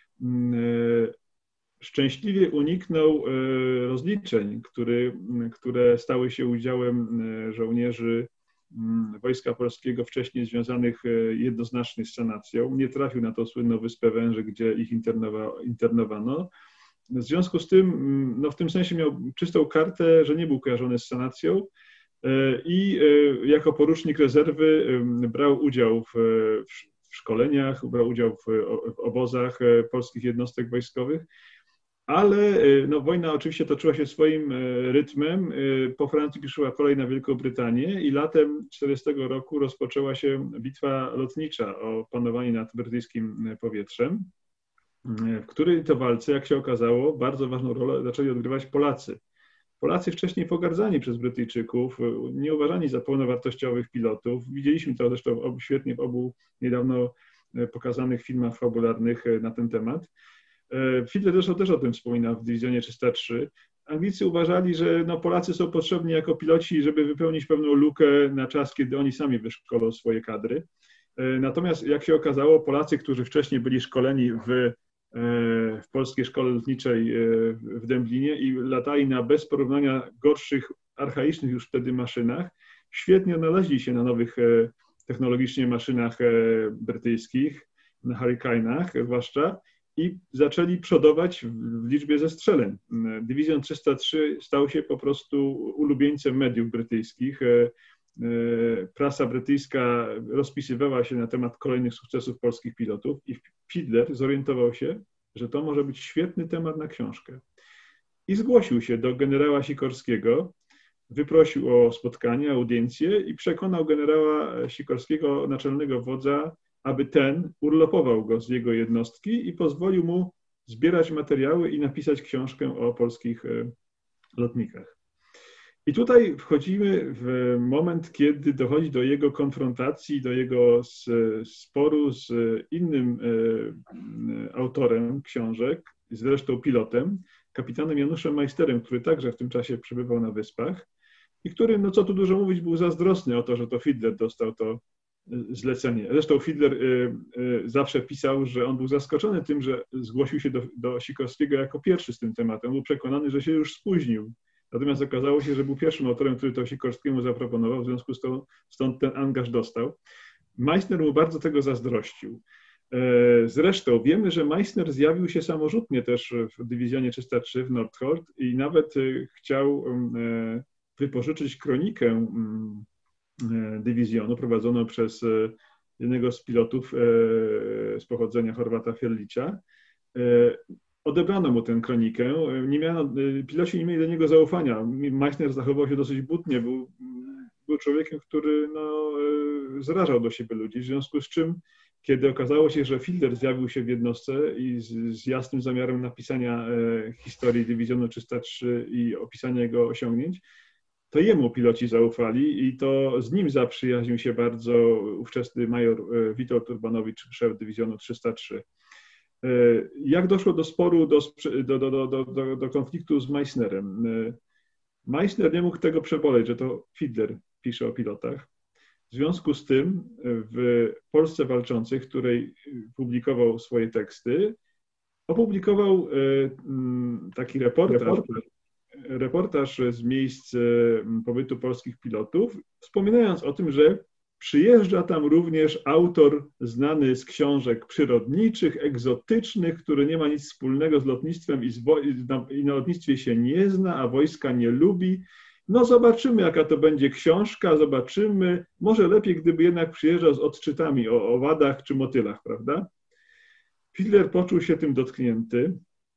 Szczęśliwie uniknął rozliczeń, które stały się udziałem żołnierzy Wojska Polskiego wcześniej związanych jednoznacznie z sanacją. Nie trafił na tą słynną Wyspę Węży, gdzie ich internowano. W związku z tym, w tym sensie miał czystą kartę, że nie był kojarzony z sanacją i jako porucznik rezerwy brał udział w szkoleniach, brał udział w obozach polskich jednostek wojskowych. Ale wojna oczywiście toczyła się swoim rytmem. Po Francji przyszła kolej na Wielką Brytanię i latem 1940 roku rozpoczęła się bitwa lotnicza o panowanie nad brytyjskim powietrzem, w której to walce, jak się okazało, bardzo ważną rolę zaczęli odgrywać Polacy. Polacy wcześniej pogardzani przez Brytyjczyków, nie uważani za pełnowartościowych pilotów. Widzieliśmy to zresztą świetnie w obu niedawno pokazanych filmach fabularnych na ten temat. Fiedler zresztą też o tym wspomina w Dywizjonie 303. Anglicy uważali, że Polacy są potrzebni jako piloci, żeby wypełnić pewną lukę na czas, kiedy oni sami wyszkolą swoje kadry. Natomiast jak się okazało, Polacy, którzy wcześniej byli szkoleni w Polskiej Szkole Lotniczej w Dęblinie i latali na bez porównania gorszych, archaicznych już wtedy maszynach, świetnie odnaleźli się na nowych technologicznie maszynach brytyjskich na Hurricane'ach zwłaszcza, i zaczęli przodować w liczbie zestrzeleń. Dywizjon 303 stał się po prostu ulubieńcem mediów brytyjskich. Prasa brytyjska rozpisywała się na temat kolejnych sukcesów polskich pilotów i Fiedler zorientował się, że to może być świetny temat na książkę. I zgłosił się do generała Sikorskiego, wyprosił o spotkanie, audiencję i przekonał generała Sikorskiego, naczelnego wodza, aby ten urlopował go z jego jednostki i pozwolił mu zbierać materiały i napisać książkę o polskich lotnikach. I tutaj wchodzimy w moment, kiedy dochodzi do jego konfrontacji, do jego sporu z innym autorem książek, zresztą pilotem, kapitanem Januszem Meisterem, który także w tym czasie przebywał na Wyspach i który, no co tu dużo mówić, był zazdrosny o to, że to Fiedler dostał to zlecenie. Zresztą Fiedler zawsze pisał, że on był zaskoczony tym, że zgłosił się do Sikorskiego jako pierwszy z tym tematem. Był przekonany, że się już spóźnił. Natomiast okazało się, że był pierwszym autorem, który to Sikorskiemu zaproponował, w związku z tym stąd ten angaż dostał. Meissner mu bardzo tego zazdrościł. Zresztą wiemy, że Meissner zjawił się samorzutnie też w dywizjonie 303 w Nordhord i nawet chciał wypożyczyć kronikę dywizjonu prowadzoną przez jednego z pilotów z pochodzenia Chorwata Fierlicza. Odebrano mu tę kronikę, piloci nie mieli do niego zaufania. Meissner zachował się dosyć butnie, był człowiekiem, który zrażał do siebie ludzi, w związku z czym, kiedy okazało się, że Fiedler zjawił się w jednostce i z jasnym zamiarem napisania historii dywizjonu 303 i opisania jego osiągnięć, to jemu piloci zaufali i to z nim zaprzyjaźnił się bardzo ówczesny major Witold Urbanowicz, szef dywizjonu 303. Jak doszło do sporu, do konfliktu z Meissnerem? Meissner nie mógł tego przeboleć, że to Fiedler pisze o pilotach. W związku z tym w Polsce Walczącej, w której publikował swoje teksty, opublikował taki reportaż z miejsc pobytu polskich pilotów, wspominając o tym, że przyjeżdża tam również autor znany z książek przyrodniczych, egzotycznych, który nie ma nic wspólnego z lotnictwem i na lotnictwie się nie zna, a wojska nie lubi. No zobaczymy, jaka to będzie książka, zobaczymy. Może lepiej, gdyby jednak przyjeżdżał z odczytami o owadach czy motylach, prawda? Fiedler poczuł się tym dotknięty.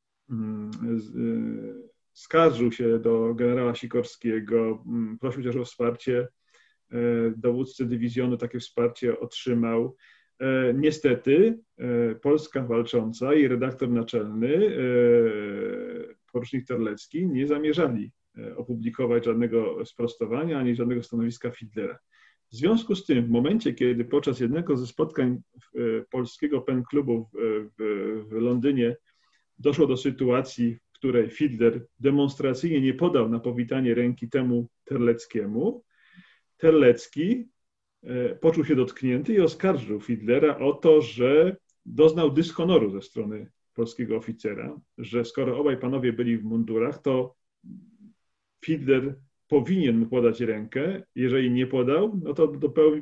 Skarżył się do generała Sikorskiego, prosił też o wsparcie. Dowódcy dywizjonu takie wsparcie otrzymał. Niestety Polska Walcząca i redaktor naczelny, porucznik Terlecki, nie zamierzali opublikować żadnego sprostowania ani żadnego stanowiska Fiedlera. W związku z tym, w momencie, kiedy podczas jednego ze spotkań polskiego pen klubu w Londynie doszło do sytuacji, w której Fiedler demonstracyjnie nie podał na powitanie ręki temu Terleckiemu, Terlecki poczuł się dotknięty i oskarżył Fiedlera o to, że doznał dyshonoru ze strony polskiego oficera, że skoro obaj panowie byli w mundurach, to Fiedler powinien mu podać rękę. Jeżeli nie podał, no to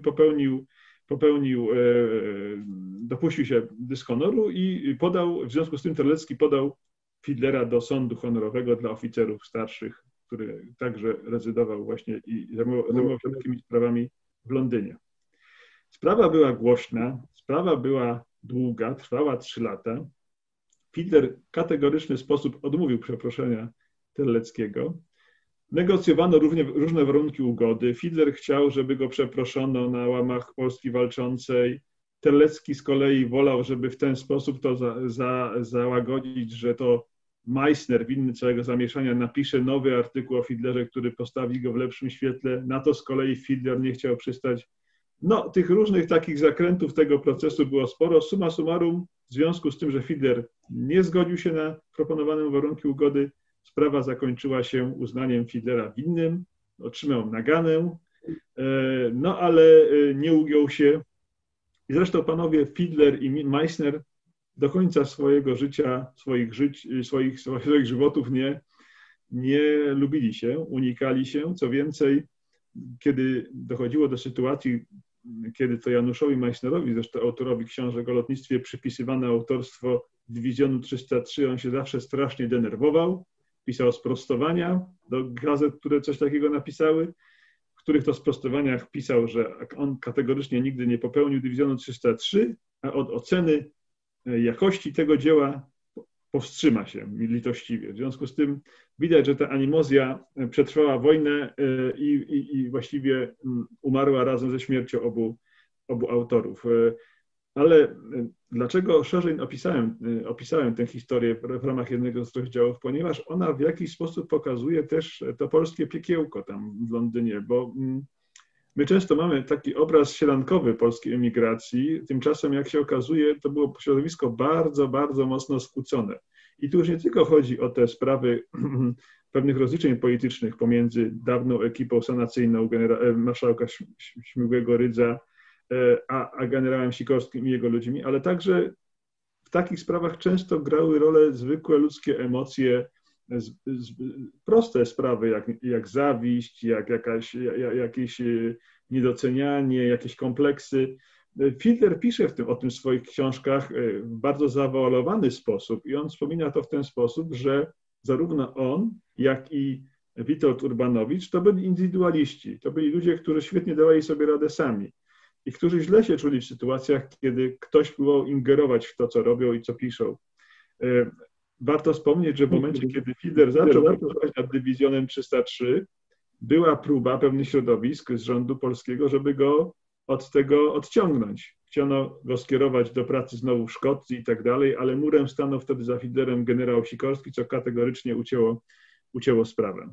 dopuścił się dyshonoru i podał, w związku z tym Terlecki podał Fiedlera do sądu honorowego dla oficerów starszych, który także rezydował właśnie i zajmował się takimi sprawami w Londynie. Sprawa była głośna, sprawa była długa, trwała 3 lata. Fiedler w kategoryczny sposób odmówił przeproszenia Terleckiego. Negocjowano różne warunki ugody. Fiedler chciał, żeby go przeproszono na łamach Polski Walczącej. Terlecki z kolei wolał, żeby w ten sposób to załagodzić, że to Meissner, winny całego zamieszania, napisze nowy artykuł o Fiedlerze, który postawi go w lepszym świetle. Na to z kolei Fiedler nie chciał przystać. No, tych różnych takich zakrętów tego procesu było sporo. Summa summarum, w związku z tym, że Fiedler nie zgodził się na proponowane warunki ugody, sprawa zakończyła się uznaniem Fiedlera winnym, otrzymał naganę, no ale nie ugiął się. I zresztą panowie Fiedler i Meissner do końca swojego życia, swoich żywotów nie lubili się, unikali się. Co więcej, kiedy dochodziło do sytuacji kiedy to Januszowi Meissnerowi, zresztą autorowi książek o lotnictwie, przypisywano autorstwo Dywizjonu 303, on się zawsze strasznie denerwował, pisał sprostowania do gazet, które coś takiego napisały, w których to sprostowaniach pisał, że on kategorycznie nigdy nie popełnił Dywizjonu 303, a od oceny jakości tego dzieła powstrzyma się litościwie. W związku z tym widać, że ta animozja przetrwała wojnę i właściwie umarła razem ze śmiercią obu autorów. Ale dlaczego szerzej opisałem tę historię w ramach jednego z rozdziałów? Ponieważ ona w jakiś sposób pokazuje też to polskie piekiełko tam w Londynie, bo my często mamy taki obraz sielankowy polskiej emigracji, tymczasem jak się okazuje, to było środowisko bardzo, bardzo mocno skłócone. I tu już nie tylko chodzi o te sprawy pewnych rozliczeń politycznych pomiędzy dawną ekipą sanacyjną marszałka Śmigłego-Rydza a generałem Sikorskim i jego ludźmi, ale także w takich sprawach często grały rolę zwykłe ludzkie emocje, proste sprawy jak zawiść, jakieś niedocenianie, jakieś kompleksy. Fiedler pisze o tym w swoich książkach w bardzo zawoalowany sposób i on wspomina to w ten sposób, że zarówno on, jak i Witold Urbanowicz to byli indywidualiści, to byli ludzie, którzy świetnie dawali sobie radę sami i którzy źle się czuli w sytuacjach, kiedy ktoś próbował ingerować w to, co robią i co piszą. Warto wspomnieć, że w momencie, kiedy Fiedler zaczął pracować nad Dywizjonem 303, była próba pewnych środowisk z rządu polskiego, żeby go od tego odciągnąć. Chciano go skierować do pracy znowu w Szkocji i tak dalej, ale murem stanął wtedy za Fiedlerem generał Sikorski, co kategorycznie ucięło sprawę.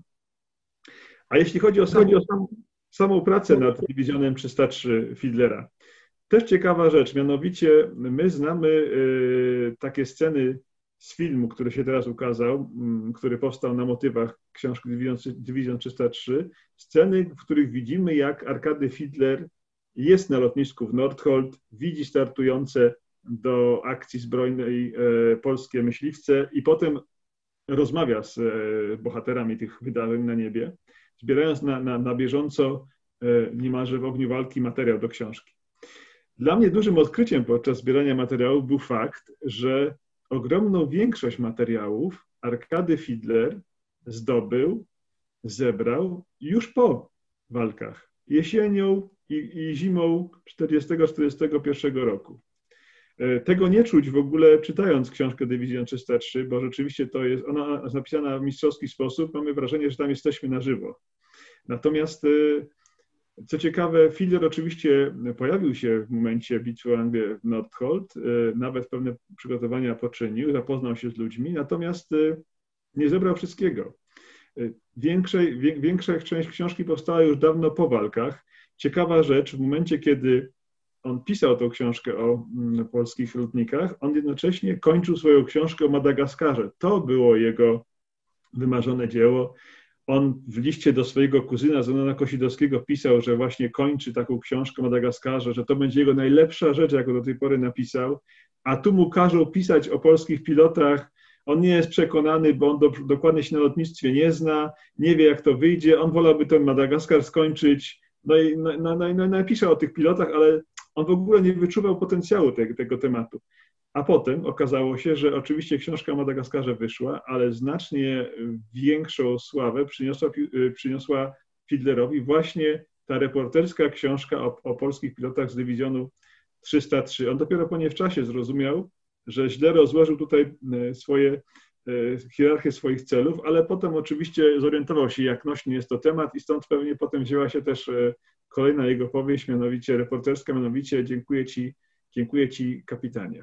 A jeśli chodzi o samą pracę nad Dywizjonem 303 Fiedlera, też ciekawa rzecz, mianowicie my znamy takie sceny z filmu, który się teraz ukazał, który powstał na motywach książki Dywizjon 303, sceny, w których widzimy, jak Arkady Fiedler jest na lotnisku w Nordholt, widzi startujące do akcji zbrojnej polskie myśliwce i potem rozmawia z bohaterami tych wydarzeń na niebie, zbierając na bieżąco niemalże w ogniu walki materiał do książki. Dla mnie dużym odkryciem podczas zbierania materiałów był fakt, że ogromną większość materiałów Arkady Fiedler zebrał już po walkach, jesienią i zimą 40-41 roku. Tego nie czuć w ogóle czytając książkę Dywizjon 303, bo rzeczywiście ona jest napisana w mistrzowski sposób, mamy wrażenie, że tam jesteśmy na żywo. Natomiast co ciekawe, Fiedler oczywiście pojawił się w momencie bitwy o Anglię w Nordholt, nawet pewne przygotowania poczynił, zapoznał się z ludźmi, natomiast nie zebrał wszystkiego. Większa część książki powstała już dawno po walkach. Ciekawa rzecz, w momencie, kiedy on pisał tą książkę o polskich lotnikach, on jednocześnie kończył swoją książkę o Madagaskarze. To było jego wymarzone dzieło. On w liście do swojego kuzyna Zenona Kosidowskiego pisał, że właśnie kończy taką książkę o Madagaskarze, że to będzie jego najlepsza rzecz, jaką do tej pory napisał, a tu mu każą pisać o polskich pilotach. On nie jest przekonany, bo on dokładnie się na lotnictwie nie zna, nie wie, jak to wyjdzie. On wolałby ten Madagaskar skończyć. No i napisze o tych pilotach, ale on w ogóle nie wyczuwał potencjału tego tematu. A potem okazało się, że oczywiście książka o Madagaskarze wyszła, ale znacznie większą sławę przyniosła Fiedlerowi właśnie ta reporterska książka o polskich pilotach z Dywizjonu 303. On dopiero po nie w czasie zrozumiał, że źle rozłożył tutaj hierarchię swoich celów, ale potem oczywiście zorientował się, jak nośny jest to temat i stąd pewnie potem wzięła się też kolejna jego powieść, mianowicie reporterska, mianowicie Dziękuję Ci, kapitanie.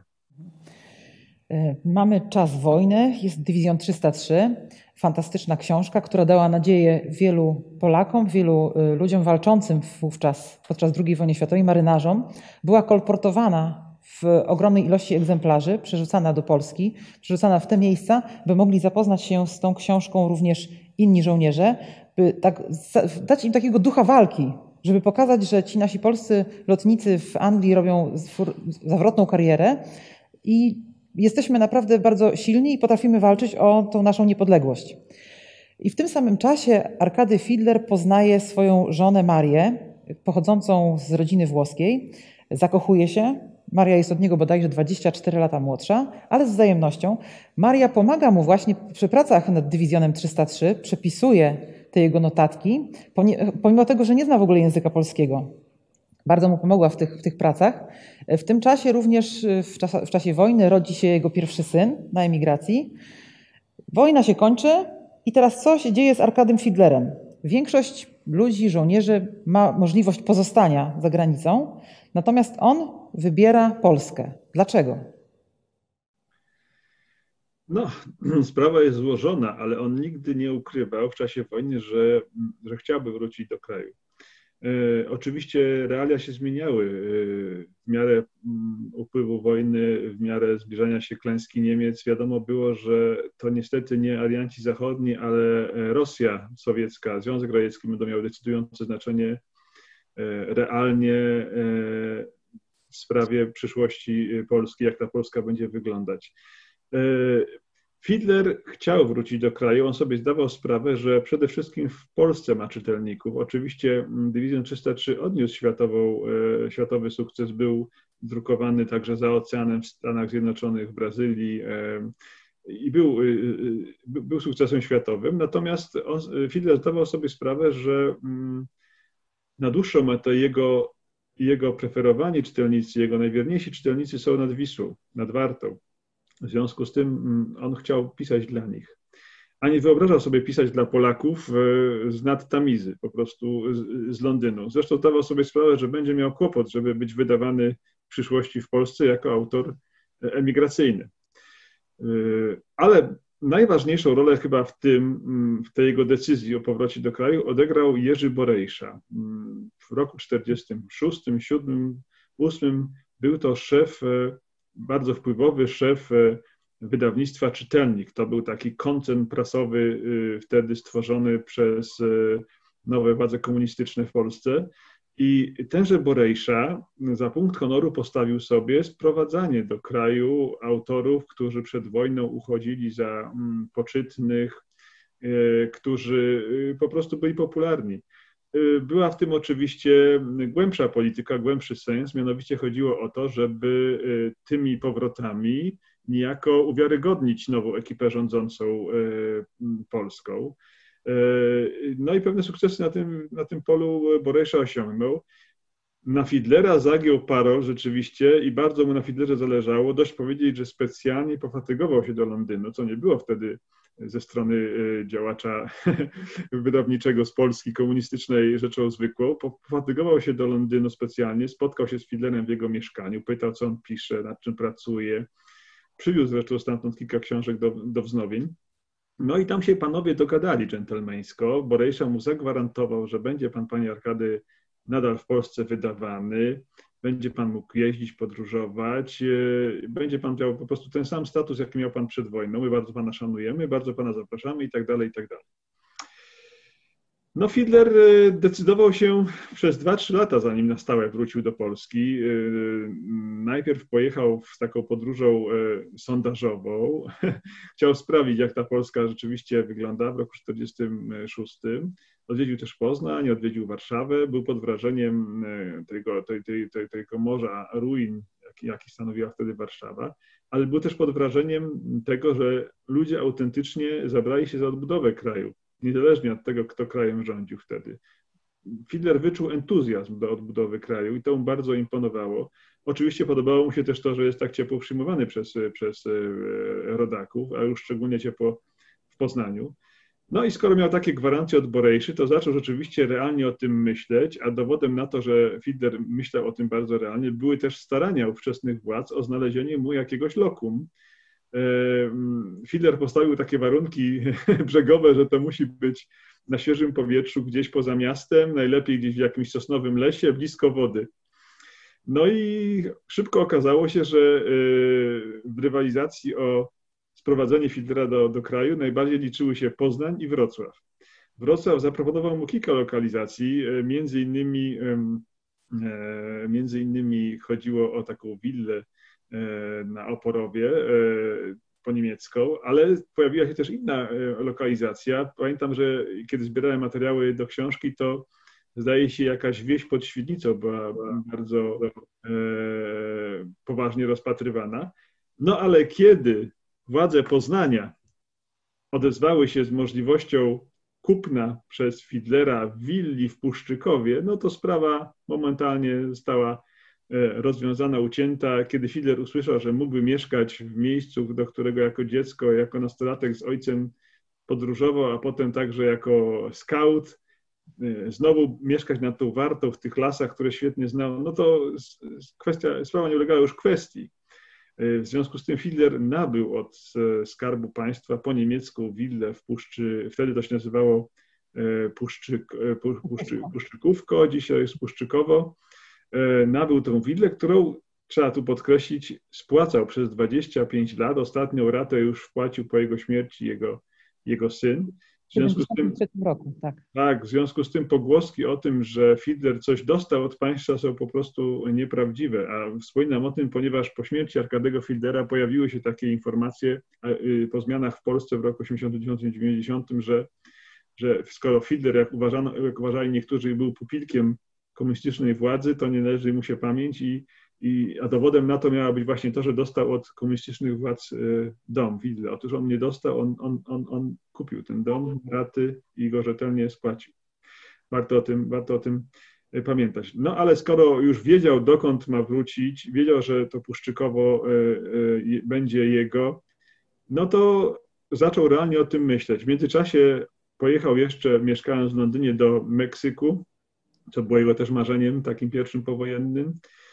Mamy czas wojny, jest Dywizjon 303, fantastyczna książka, która dała nadzieję wielu Polakom, wielu ludziom walczącym wówczas podczas II wojny światowej, marynarzom. Była kolportowana w ogromnej ilości egzemplarzy, przerzucana do Polski, przerzucana w te miejsca, by mogli zapoznać się z tą książką również inni żołnierze, by tak dać im takiego ducha walki, żeby pokazać, że ci nasi polscy lotnicy w Anglii robią zawrotną karierę i jesteśmy naprawdę bardzo silni i potrafimy walczyć o tą naszą niepodległość. I w tym samym czasie Arkady Fiedler poznaje swoją żonę Marię, pochodzącą z rodziny włoskiej, zakochuje się. Maria jest od niego bodajże 24 lata młodsza, ale z wzajemnością. Maria pomaga mu właśnie przy pracach nad dywizjonem 303, przepisuje te jego notatki, pomimo tego, że nie zna w ogóle języka polskiego. Bardzo mu pomogła w tych pracach. W tym czasie również w czasie wojny rodzi się jego pierwszy syn na emigracji. Wojna się kończy i teraz co się dzieje z Arkadym Fiedlerem? Większość ludzi, żołnierzy ma możliwość pozostania za granicą, natomiast on wybiera Polskę. Dlaczego? No, sprawa jest złożona, ale on nigdy nie ukrywał w czasie wojny, że chciałby wrócić do kraju. Oczywiście realia się zmieniały w miarę upływu wojny, w miarę zbliżania się klęski Niemiec. Wiadomo było, że to niestety nie alianci zachodni, ale Rosja sowiecka, Związek Radziecki będą miały decydujące znaczenie realnie w sprawie przyszłości Polski, jak ta Polska będzie wyglądać. Fiedler chciał wrócić do kraju. On sobie zdawał sprawę, że przede wszystkim w Polsce ma czytelników. Oczywiście Dywizjon 303 odniósł światowy sukces, był drukowany także za oceanem w Stanach Zjednoczonych, w Brazylii i był sukcesem światowym. Natomiast Fiedler zdawał sobie sprawę, że na dłuższą metę jego preferowani czytelnicy, jego najwierniejsi czytelnicy są nad Wisłą, nad Wartą. W związku z tym on chciał pisać dla nich, a nie wyobrażał sobie pisać dla Polaków z nad Tamizy, po prostu z Londynu. Zresztą zdawał sobie sprawę, że będzie miał kłopot, żeby być wydawany w przyszłości w Polsce jako autor emigracyjny. Ale najważniejszą rolę chyba w tej jego decyzji o powrocie do kraju odegrał Jerzy Borejsza. W roku 1946, 1947, 1948 był to bardzo wpływowy szef wydawnictwa Czytelnik. To był taki koncern prasowy wtedy stworzony przez nowe władze komunistyczne w Polsce. I tenże Borejsza za punkt honoru postawił sobie sprowadzanie do kraju autorów, którzy przed wojną uchodzili za poczytnych, którzy po prostu byli popularni. Była w tym oczywiście głębsza polityka, głębszy sens, mianowicie chodziło o to, żeby tymi powrotami niejako uwiarygodnić nową ekipę rządzącą Polską. No i pewne sukcesy na tym polu Borejsza osiągnął. Na Fiedlera zagiął parol rzeczywiście i bardzo mu na Fiedlerze zależało. Dość powiedzieć, że specjalnie pofatygował się do Londynu, co nie było wtedy ze strony działacza wydawniczego z Polski komunistycznej rzeczą zwykłą. Pofatygował się do Londynu specjalnie, spotkał się z Fiedlerem w jego mieszkaniu, pytał, co on pisze, nad czym pracuje. Przywiózł zresztą stamtąd kilka książek do wznowień. No i tam się panowie dogadali dżentelmeńsko. Borejsza mu zagwarantował, że będzie pan, panie Arkady, nadal w Polsce wydawany, będzie pan mógł jeździć, podróżować, będzie pan miał po prostu ten sam status, jaki miał pan przed wojną. My bardzo pana szanujemy, bardzo pana zapraszamy i tak dalej, i tak dalej. No Fiedler decydował się przez 2-3 lata, zanim na stałe wrócił do Polski. Najpierw pojechał z taką podróżą sondażową. Chciał sprawdzić, jak ta Polska rzeczywiście wygląda w roku 1946. Odwiedził też Poznań, odwiedził Warszawę. Był pod wrażeniem tego morza ruin, jaki stanowiła wtedy Warszawa, ale był też pod wrażeniem tego, że ludzie autentycznie zabrali się za odbudowę kraju, niezależnie od tego, kto krajem rządził wtedy. Fiedler wyczuł entuzjazm do odbudowy kraju i to mu bardzo imponowało. Oczywiście podobało mu się też to, że jest tak ciepło przyjmowany przez rodaków, a już szczególnie ciepło w Poznaniu. No i skoro miał takie gwarancje od Borejszy, to zaczął rzeczywiście realnie o tym myśleć, a dowodem na to, że Fiedler myślał o tym bardzo realnie, były też starania ówczesnych władz o znalezienie mu jakiegoś lokum. Fiedler postawił takie warunki brzegowe, że to musi być na świeżym powietrzu, gdzieś poza miastem, najlepiej gdzieś w jakimś sosnowym lesie, blisko wody. No i szybko okazało się, że w rywalizacji o sprowadzenie Fiedlera do kraju najbardziej liczyły się Poznań i Wrocław. Wrocław zaproponował mu kilka lokalizacji, między innymi chodziło o taką willę na Oporowie po niemiecką, ale pojawiła się też inna lokalizacja. Pamiętam, że kiedy zbierałem materiały do książki, to Zdaje się, jakaś wieś pod Świdnicą była bardzo poważnie rozpatrywana. No ale kiedy władze Poznania odezwały się z możliwością kupna przez Fiedlera willi w Puszczykowie, no to sprawa momentalnie została rozwiązana, ucięta. Kiedy Fiedler usłyszał, że mógłby mieszkać w miejscu, do którego jako dziecko, jako nastolatek z ojcem podróżował, a potem także jako scout, znowu mieszkać nad tą Wartą w tych lasach, które świetnie znał, no to sprawa nie ulegała już kwestii. W związku z tym Fiedler nabył od Skarbu Państwa po niemiecku willę w Puszczy, wtedy to się nazywało Puszczykówko, dzisiaj jest Puszczykowo. Nabył tą willę, którą, trzeba tu podkreślić, spłacał przez 25 lat. Ostatnią ratę już wpłacił po jego śmierci jego syn. W 1973 roku, tak. Tak, w związku z tym pogłoski o tym, że Fiedler coś dostał od państwa, są po prostu nieprawdziwe. A wspominam o tym, ponieważ po śmierci Arkadego Fiedlera pojawiły się takie informacje po zmianach w Polsce w roku 1989-1990, że skoro Fiedler, jak uważali niektórzy, był pupilkiem komunistycznej władzy, to nie należy mu się pamięć a dowodem na to miało być właśnie to, że dostał od komunistycznych władz dom, willę. Otóż on nie dostał, on kupił ten dom, raty i go rzetelnie spłacił. Warto o tym pamiętać. No ale skoro już wiedział, dokąd ma wrócić, wiedział, że to Puszczykowo będzie jego, no to zaczął realnie o tym myśleć. W międzyczasie pojechał jeszcze, mieszkając w Londynie, do Meksyku, co było jego też marzeniem, takim pierwszym powojennym.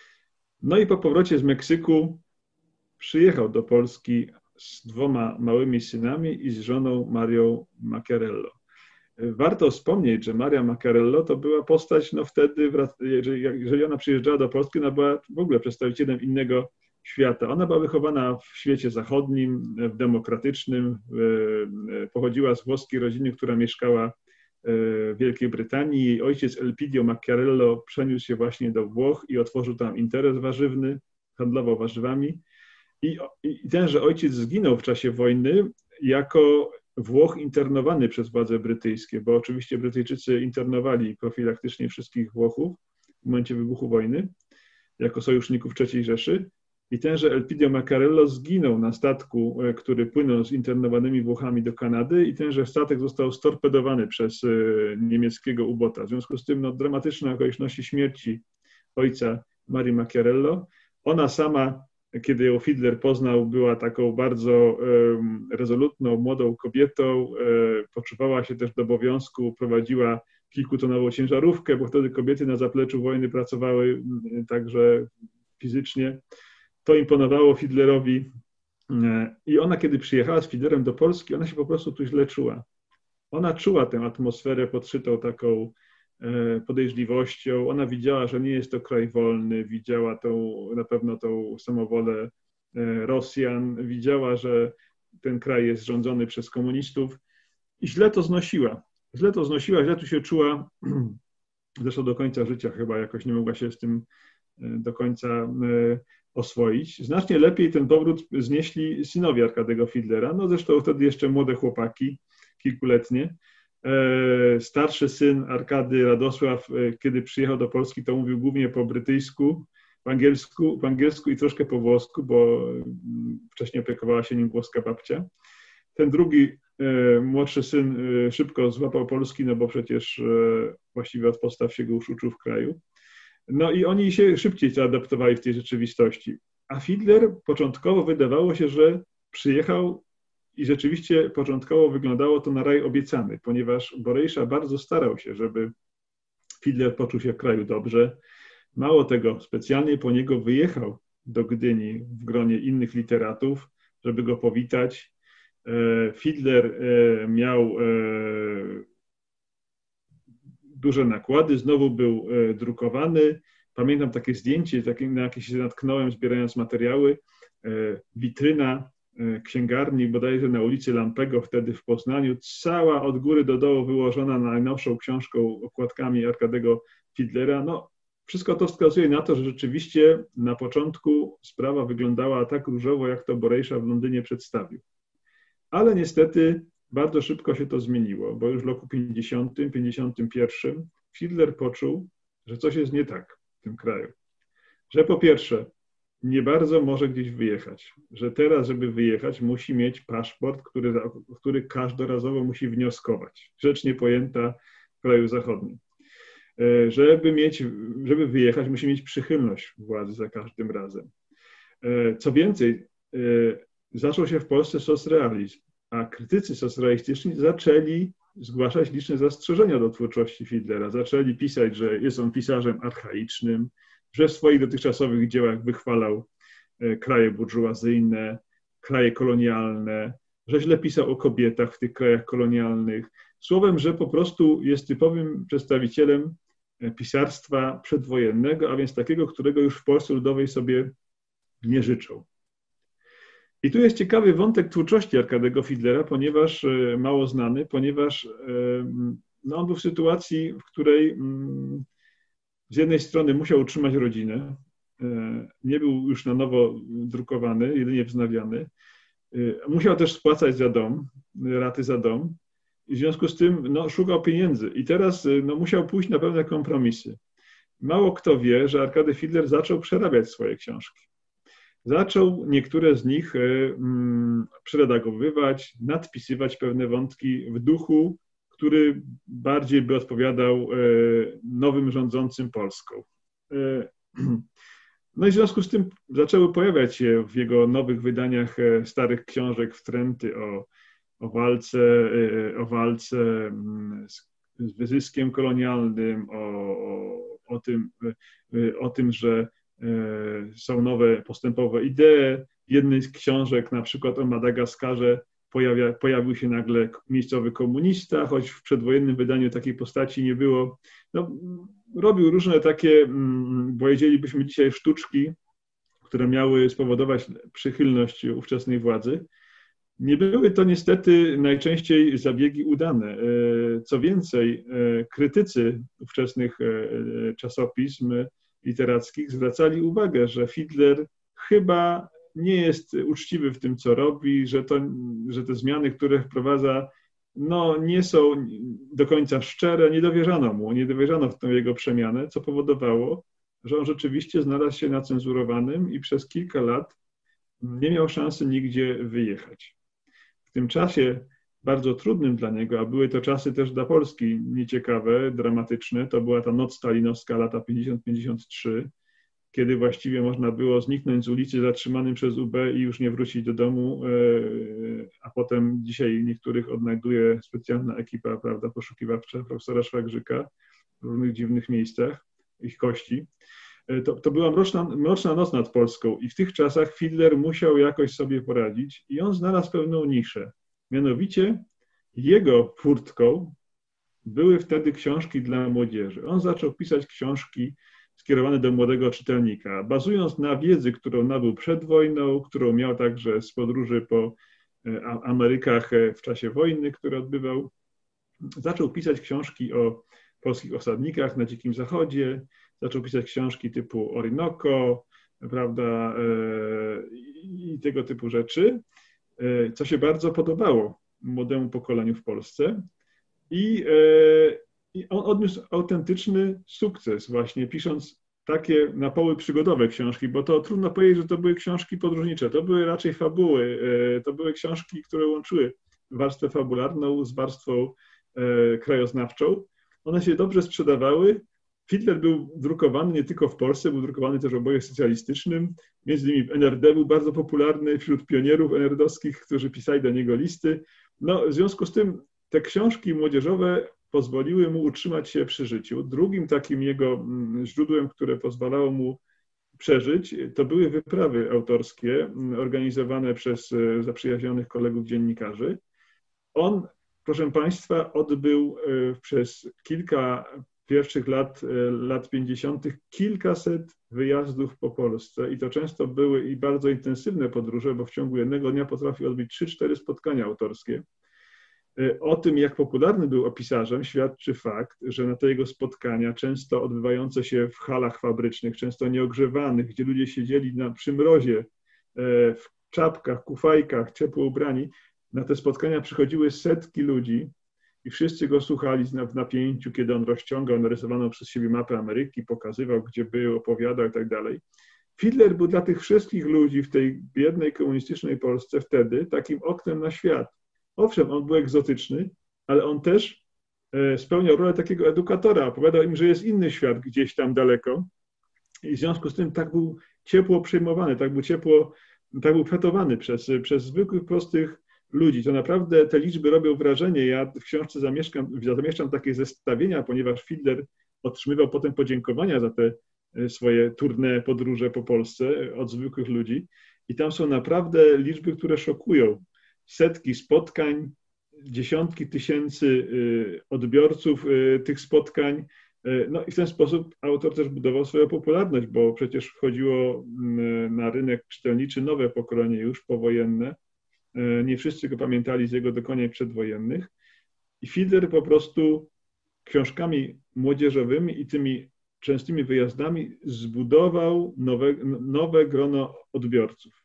No i po powrocie z Meksyku przyjechał do Polski z 2 małymi synami i z żoną Marią Macchiarello. Warto wspomnieć, że Maria Macchiarello to była postać, no wtedy, jeżeli ona przyjeżdżała do Polski, ona była w ogóle przedstawicielem innego świata. Ona była wychowana w świecie zachodnim, w demokratycznym, pochodziła z włoskiej rodziny, która mieszkała w Wielkiej Brytanii. Jej ojciec Elpidio Macchiarello przeniósł się właśnie do Włoch i otworzył tam interes warzywny, handlował warzywami. I tenże ojciec zginął w czasie wojny jako Włoch internowany przez władze brytyjskie, bo oczywiście Brytyjczycy internowali profilaktycznie wszystkich Włochów w momencie wybuchu wojny jako sojuszników III Rzeszy. I tenże Elpidio Macchiarello zginął na statku, który płynął z internowanymi Włochami do Kanady i tenże statek został storpedowany przez niemieckiego ubota. W związku z tym dramatyczne okoliczności śmierci ojca Marii Macchiarello. Ona sama, kiedy ją Fiedler poznał, była taką bardzo rezolutną, młodą kobietą, poczuwała się też do obowiązku, prowadziła kilkutonową ciężarówkę, bo wtedy kobiety na zapleczu wojny pracowały także fizycznie. To imponowało Fiedlerowi i ona, kiedy przyjechała z Fiedlerem do Polski, ona się po prostu tu źle czuła. Ona czuła tę atmosferę podszytą taką podejrzliwością. Ona widziała, że nie jest to kraj wolny, widziała na pewno tą samowolę Rosjan, widziała, że ten kraj jest rządzony przez komunistów i źle to znosiła. Źle tu się czuła, zresztą do końca życia chyba jakoś nie mogła się z tym do końca oswoić. Znacznie lepiej ten powrót znieśli synowie Arkadego Fiedlera, no zresztą wtedy jeszcze młode chłopaki, kilkuletnie. Starszy syn Arkady, Radosław, kiedy przyjechał do Polski, to mówił głównie po brytyjsku, po angielsku i troszkę po włosku, bo wcześniej opiekowała się nim włoska babcia. Ten drugi, młodszy syn szybko złapał polski, no bo przecież właściwie od podstaw się go już uczył w kraju. No i oni się szybciej zaadaptowali w tej rzeczywistości. A Fiedler początkowo wydawało się, że przyjechał i rzeczywiście początkowo wyglądało to na raj obiecany, ponieważ Borejsza bardzo starał się, żeby Fiedler poczuł się w kraju dobrze. Mało tego, specjalnie po niego wyjechał do Gdyni w gronie innych literatów, żeby go powitać. Fiedler miał duże nakłady, znowu był drukowany. Pamiętam takie zdjęcie, na jakie się natknąłem, zbierając materiały. Witryna księgarni, bodajże na ulicy Lampego, wtedy w Poznaniu, cała od góry do dołu wyłożona najnowszą książką, okładkami Arkadego Fiedlera. No, wszystko to wskazuje na to, że rzeczywiście na początku sprawa wyglądała tak różowo, jak to Borejsza w Londynie przedstawił. Ale niestety bardzo szybko się to zmieniło, bo już w roku 50, 51 Fiedler poczuł, że coś jest nie tak w tym kraju. Że po pierwsze, nie bardzo może gdzieś wyjechać, że teraz, żeby wyjechać, musi mieć paszport, który każdorazowo musi wnioskować. Rzecz niepojęta w kraju zachodnim. Żeby wyjechać, musi mieć przychylność władzy za każdym razem. Co więcej, zaczął się w Polsce socrealizm, a krytycy socrealistyczni zaczęli zgłaszać liczne zastrzeżenia do twórczości Fiedlera. Zaczęli pisać, że jest on pisarzem archaicznym, że w swoich dotychczasowych dziełach wychwalał kraje burżuazyjne, kraje kolonialne, że źle pisał o kobietach w tych krajach kolonialnych. Słowem, że po prostu jest typowym przedstawicielem pisarstwa przedwojennego, a więc takiego, którego już w Polsce Ludowej sobie nie życzą. I tu jest ciekawy wątek twórczości Arkadiego Fiedlera, ponieważ mało znany, ponieważ on był w sytuacji, w której z jednej strony musiał utrzymać rodzinę, nie był już na nowo drukowany, jedynie wznawiany, musiał też spłacać za dom, raty za dom i w związku z tym szukał pieniędzy i teraz musiał pójść na pewne kompromisy. Mało kto wie, że Arkady Fiedler zaczął przerabiać swoje książki. Zaczął niektóre z nich przeredagowywać, nadpisywać pewne wątki w duchu, który bardziej by odpowiadał nowym rządzącym Polską. No i w związku z tym zaczęły pojawiać się w jego nowych wydaniach starych książek wtręty o walce z wyzyskiem kolonialnym, o tym, że są nowe postępowe idee. W jednej z książek, na przykład o Madagaskarze, pojawił się nagle miejscowy komunista, choć w przedwojennym wydaniu takiej postaci nie było. Robił różne takie, powiedzielibyśmy dzisiaj, sztuczki, które miały spowodować przychylność ówczesnej władzy. Nie były to niestety najczęściej zabiegi udane. Co więcej, krytycy ówczesnych czasopism literackich zwracali uwagę, że Fiedler chyba nie jest uczciwy w tym, co robi, że te zmiany, które wprowadza, nie są do końca szczere, nie dowierzano w tę jego przemianę, co powodowało, że on rzeczywiście znalazł się na cenzurowanym i przez kilka lat nie miał szansy nigdzie wyjechać. W tym czasie bardzo trudnym dla niego, a były to czasy też dla Polski nieciekawe, dramatyczne, to była ta noc stalinowska, lata 50-53, kiedy właściwie można było zniknąć z ulicy zatrzymanym przez UB i już nie wrócić do domu, a potem dzisiaj niektórych odnajduje specjalna ekipa, prawda, poszukiwawcza profesora Szwagrzyka w różnych dziwnych miejscach, ich kości. To była mroczna noc nad Polską i w tych czasach Fiedler musiał jakoś sobie poradzić i on znalazł pewną niszę. Mianowicie jego furtką były wtedy książki dla młodzieży. On zaczął pisać książki skierowane do młodego czytelnika, bazując na wiedzy, którą nabył przed wojną, którą miał także z podróży po Amerykach w czasie wojny, które odbywał. Zaczął pisać książki o polskich osadnikach na Dzikim Zachodzie, zaczął pisać książki typu Orinoco, prawda, i tego typu rzeczy, co się bardzo podobało młodemu pokoleniu w Polsce. I on odniósł autentyczny sukces właśnie pisząc takie na poły przygodowe książki, bo to trudno powiedzieć, że to były książki podróżnicze, to były raczej fabuły, to były książki, które łączyły warstwę fabularną z warstwą krajoznawczą. One się dobrze sprzedawały. Fiedler był drukowany nie tylko w Polsce, był drukowany też w obozie socjalistycznym. Między innymi w NRD był bardzo popularny wśród pionierów NRD-owskich, którzy pisali do niego listy. W związku z tym te książki młodzieżowe pozwoliły mu utrzymać się przy życiu. Drugim takim jego źródłem, które pozwalało mu przeżyć, to były wyprawy autorskie organizowane przez zaprzyjaźnionych kolegów dziennikarzy. On, proszę Państwa, odbył przez kilka pierwszych lat 50. kilkaset wyjazdów po Polsce i to często były i bardzo intensywne podróże, bo w ciągu jednego dnia potrafił odbyć 3-4 spotkania autorskie. O tym, jak popularny był pisarzem, świadczy fakt, że na te jego spotkania, często odbywające się w halach fabrycznych, często nieogrzewanych, gdzie ludzie siedzieli przy mrozie, w czapkach, kufajkach, ciepło ubrani, na te spotkania przychodziły setki ludzi i wszyscy go słuchali w napięciu, kiedy on rozciągał narysowaną przez siebie mapę Ameryki, pokazywał, gdzie był, opowiadał i tak dalej. Fiedler był dla tych wszystkich ludzi w tej biednej komunistycznej Polsce wtedy takim oknem na świat. Owszem, on był egzotyczny, ale on też spełniał rolę takiego edukatora. Opowiadał im, że jest inny świat gdzieś tam daleko i w związku z tym tak był ciepło przyjmowany, tak był fetowany przez zwykłych, prostych ludzi. To naprawdę te liczby robią wrażenie. Ja w książce zamieszczam takie zestawienia, ponieważ Fiedler otrzymywał potem podziękowania za te swoje tournée, podróże po Polsce od zwykłych ludzi i tam są naprawdę liczby, które szokują. Setki spotkań, dziesiątki tysięcy odbiorców tych spotkań. No i w ten sposób autor też budował swoją popularność, bo przecież wchodziło na rynek czytelniczy nowe pokolenie już powojenne. Nie wszyscy go pamiętali z jego dokonań przedwojennych. I Fiedler po prostu książkami młodzieżowymi i tymi częstymi wyjazdami zbudował nowe grono odbiorców.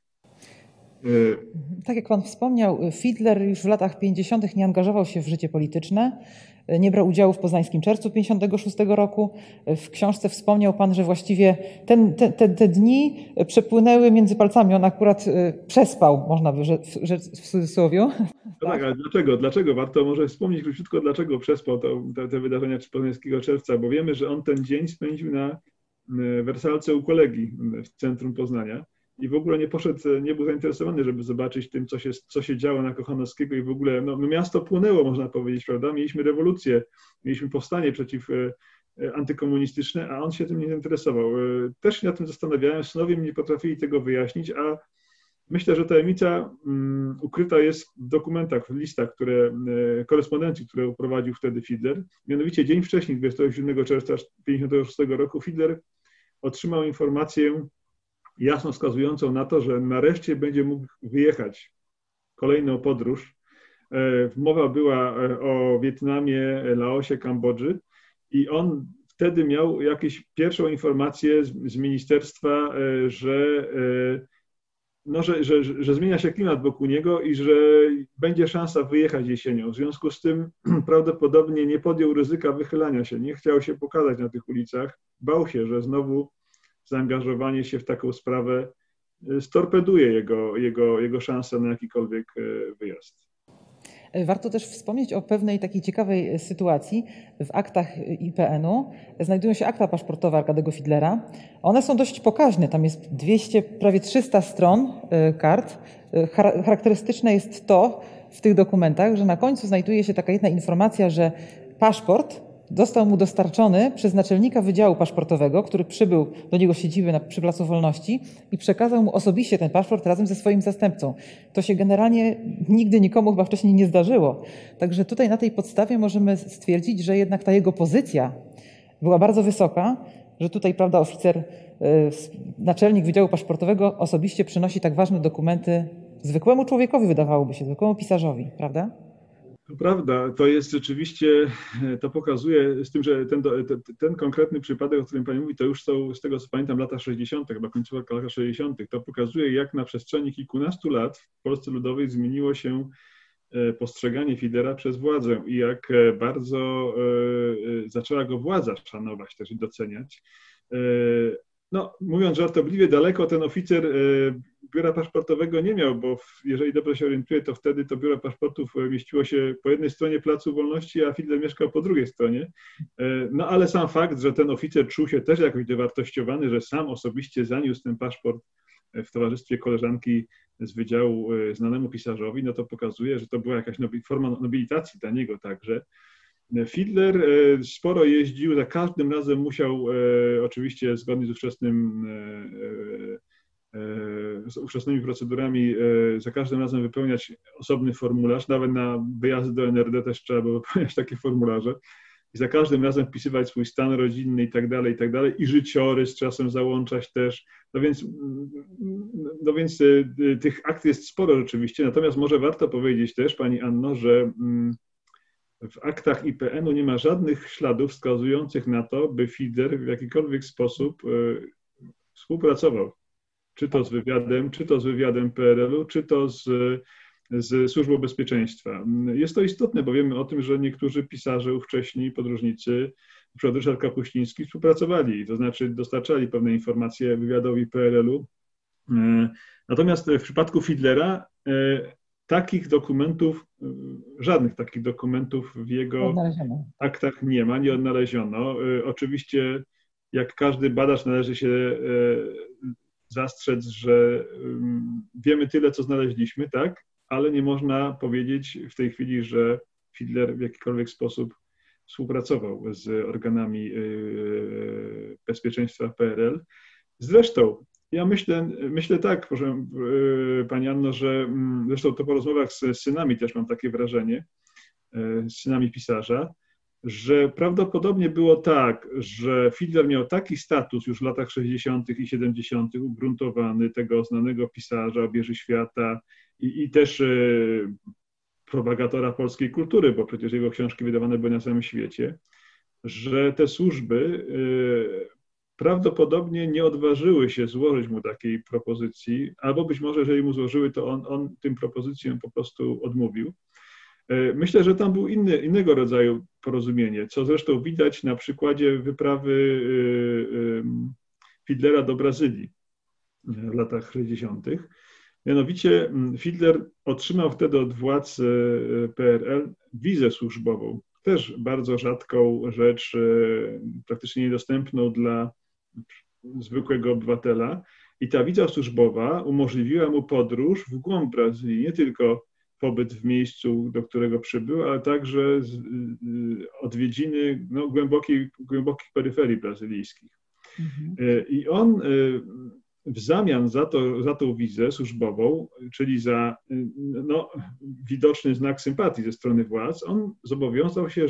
Tak jak pan wspomniał, Fiedler już w latach 50. nie angażował się w życie polityczne, nie brał udziału w poznańskim czerwcu 56 roku. W książce wspomniał pan, że właściwie te dni przepłynęły między palcami. On akurat przespał, można by rzec w cudzysłowie. No tak, ale dlaczego? Warto może wspomnieć króciutko, dlaczego przespał te wydarzenia poznańskiego czerwca, bo wiemy, że on ten dzień spędził na wersalce u kolegi w centrum Poznania. I w ogóle nie był zainteresowany, żeby zobaczyć tym, co się działo na Kochanowskiego i w ogóle miasto płonęło, można powiedzieć, prawda? Mieliśmy rewolucję, mieliśmy powstanie antykomunistyczne, a on się tym nie interesował. Też się nad tym zastanawiałem, synowie mi nie potrafili tego wyjaśnić, a myślę, że tajemnica ukryta jest w dokumentach, w listach, korespondencji, które prowadził wtedy Fiedler. Mianowicie dzień wcześniej, 27 czerwca 1956 roku, Fiedler otrzymał informację jasno wskazującą na to, że nareszcie będzie mógł wyjechać kolejną podróż. Mowa była o Wietnamie, Laosie, Kambodży i on wtedy miał jakąś pierwszą informację z ministerstwa, że zmienia się klimat wokół niego i że będzie szansa wyjechać jesienią. W związku z tym prawdopodobnie nie podjął ryzyka wychylania się, nie chciał się pokazać na tych ulicach, bał się, że znowu zaangażowanie się w taką sprawę storpeduje jego szansę na jakikolwiek wyjazd. Warto też wspomnieć o pewnej takiej ciekawej sytuacji. W aktach IPN-u znajdują się akta paszportowe Arkadiego Fiedlera. One są dość pokaźne. Tam jest 200, prawie 300 stron kart. Charakterystyczne jest to w tych dokumentach, że na końcu znajduje się taka jedna informacja, że paszport został mu dostarczony przez naczelnika Wydziału Paszportowego, który przybył do niego siedziby przy Placu Wolności i przekazał mu osobiście ten paszport razem ze swoim zastępcą. To się generalnie nigdy nikomu chyba wcześniej nie zdarzyło. Także tutaj na tej podstawie możemy stwierdzić, że jednak ta jego pozycja była bardzo wysoka, że tutaj, prawda, oficer, naczelnik Wydziału Paszportowego osobiście przynosi tak ważne dokumenty zwykłemu człowiekowi, wydawałoby się, zwykłemu pisarzowi, prawda? To prawda, to jest rzeczywiście, to pokazuje, z tym, że ten konkretny przypadek, o którym Pani mówi, to już są, z tego co pamiętam, lata 60., chyba końcówka lat 60., to pokazuje, jak na przestrzeni kilkunastu lat w Polsce Ludowej zmieniło się postrzeganie Fiedlera przez władzę i jak bardzo zaczęła go władza szanować też i doceniać. No, mówiąc żartobliwie, daleko ten oficer biura paszportowego nie miał, bo jeżeli dobrze się orientuję, to wtedy to biuro paszportów mieściło się po jednej stronie Placu Wolności, a Fiedler mieszkał po drugiej stronie. No ale sam fakt, że ten oficer czuł się też jakoś dowartościowany, że sam osobiście zaniósł ten paszport w towarzystwie koleżanki z wydziału znanemu pisarzowi, no to pokazuje, że to była jakaś forma nobilitacji dla niego także. Fiedler sporo jeździł, za każdym razem musiał oczywiście zgodnie z ówczesnymi procedurami za każdym razem wypełniać osobny formularz, nawet na wyjazdy do NRD też trzeba było wypełniać takie formularze i za każdym razem wpisywać swój stan rodzinny i tak dalej, i życiorys czasem załączać też, no więc tych akt jest sporo rzeczywiście, natomiast może warto powiedzieć też, Pani Anno, że w aktach IPN-u nie ma żadnych śladów wskazujących na to, by Fiedler w jakikolwiek sposób współpracował. Czy to z wywiadem PRL-u, czy to z z Służbą Bezpieczeństwa. Jest to istotne, bo wiemy o tym, że niektórzy pisarze ówcześni, podróżnicy, np. Ryszard Kapuściński, współpracowali, to znaczy dostarczali pewne informacje wywiadowi PRL-u. Natomiast w przypadku Fidlera takich dokumentów, żadnych takich dokumentów w jego aktach nie ma, nie odnaleziono. Oczywiście jak każdy badacz należy się zastrzec, że wiemy tyle, co znaleźliśmy, tak, ale nie można powiedzieć w tej chwili, że Fidler w jakikolwiek sposób współpracował z organami bezpieczeństwa PRL. Zresztą ja myślę tak, proszę Pani Anno, że zresztą to po rozmowach z synami też mam takie wrażenie, z synami pisarza, że prawdopodobnie było tak, że Fidler miał taki status już w latach 60. i 70. ugruntowany tego znanego pisarza, obieży świata i też propagatora polskiej kultury, bo przecież jego książki wydawane były na całym świecie, że te służby prawdopodobnie nie odważyły się złożyć mu takiej propozycji, albo być może, jeżeli mu złożyły, to on tym propozycjom po prostu odmówił. Myślę, że tam był innego rodzaju porozumienie, co zresztą widać na przykładzie wyprawy Fidlera do Brazylii w latach 60. Mianowicie Fidler otrzymał wtedy od władz PRL wizę służbową, też bardzo rzadką rzecz, praktycznie niedostępną dla zwykłego obywatela. I ta wiza służbowa umożliwiła mu podróż w głąb Brazylii, nie tylko pobyt w miejscu, do którego przybył, ale także odwiedziny głębokich peryferii brazylijskich. I on w zamian za tą wizę służbową, czyli za widoczny znak sympatii ze strony władz, on zobowiązał się,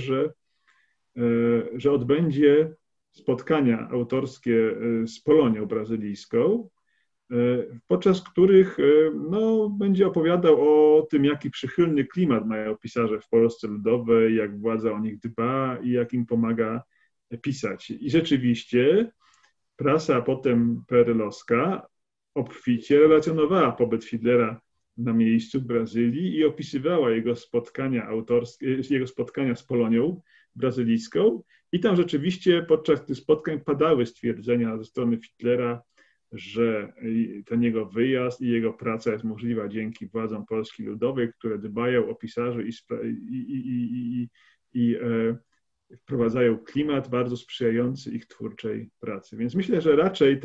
że odbędzie spotkania autorskie z Polonią brazylijską, podczas których będzie opowiadał o tym, jaki przychylny klimat mają pisarze w Polsce Ludowej, jak władza o nich dba i jak im pomaga pisać. I rzeczywiście prasa potem PRL-owska obficie relacjonowała pobyt Fidlera na miejscu w Brazylii i opisywała jego spotkania autorskie, jego spotkania z Polonią brazylijską. I tam rzeczywiście podczas tych spotkań padały stwierdzenia ze strony Fidlera, że ten jego wyjazd i jego praca jest możliwa dzięki władzom Polski Ludowej, które dbają o pisarzy i wprowadzają klimat bardzo sprzyjający ich twórczej pracy. Więc myślę, że raczej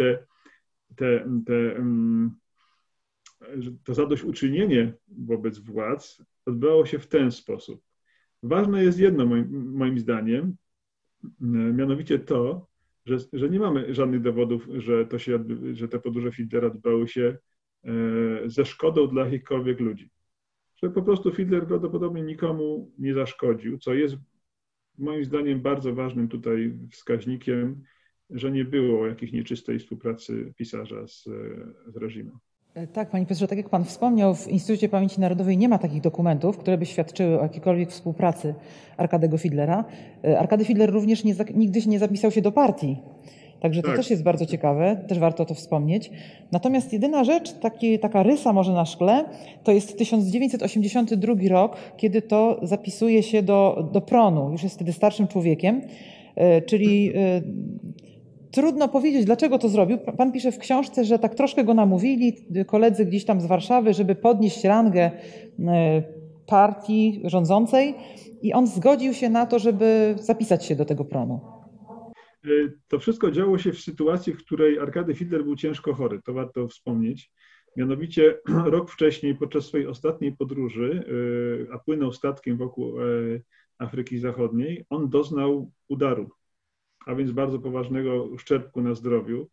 to zadośćuczynienie wobec władz odbywało się w ten sposób. Ważne jest jedno moim zdaniem, mianowicie to, że nie mamy żadnych dowodów, że te podróże Fidlera odbywały się ze szkodą dla jakichkolwiek ludzi. Że po prostu Fidler prawdopodobnie nikomu nie zaszkodził, co jest moim zdaniem bardzo ważnym tutaj wskaźnikiem, że nie było jakiejś nieczystej współpracy pisarza z reżimem. Tak, panie profesorze, tak jak pan wspomniał, w Instytucie Pamięci Narodowej nie ma takich dokumentów, które by świadczyły o jakiejkolwiek współpracy Arkadego Fidlera. Arkady Fidler również nigdy nie zapisał się do partii. Także to też jest bardzo ciekawe, też warto to wspomnieć. Natomiast jedyna rzecz, taka rysa może na szkle, to jest 1982 rok, kiedy to zapisuje się do PRON-u. Już jest wtedy starszym człowiekiem, czyli trudno powiedzieć, dlaczego to zrobił. Pan pisze w książce, że tak troszkę go namówili koledzy gdzieś tam z Warszawy, żeby podnieść rangę partii rządzącej i on zgodził się na to, żeby zapisać się do tego PRON-u. To wszystko działo się w sytuacji, w której Arkady Fidler był ciężko chory, to warto wspomnieć. Mianowicie rok wcześniej, podczas swojej ostatniej podróży, a płynął statkiem wokół Afryki Zachodniej, on doznał udaru, a więc bardzo poważnego uszczerbku na zdrowiu.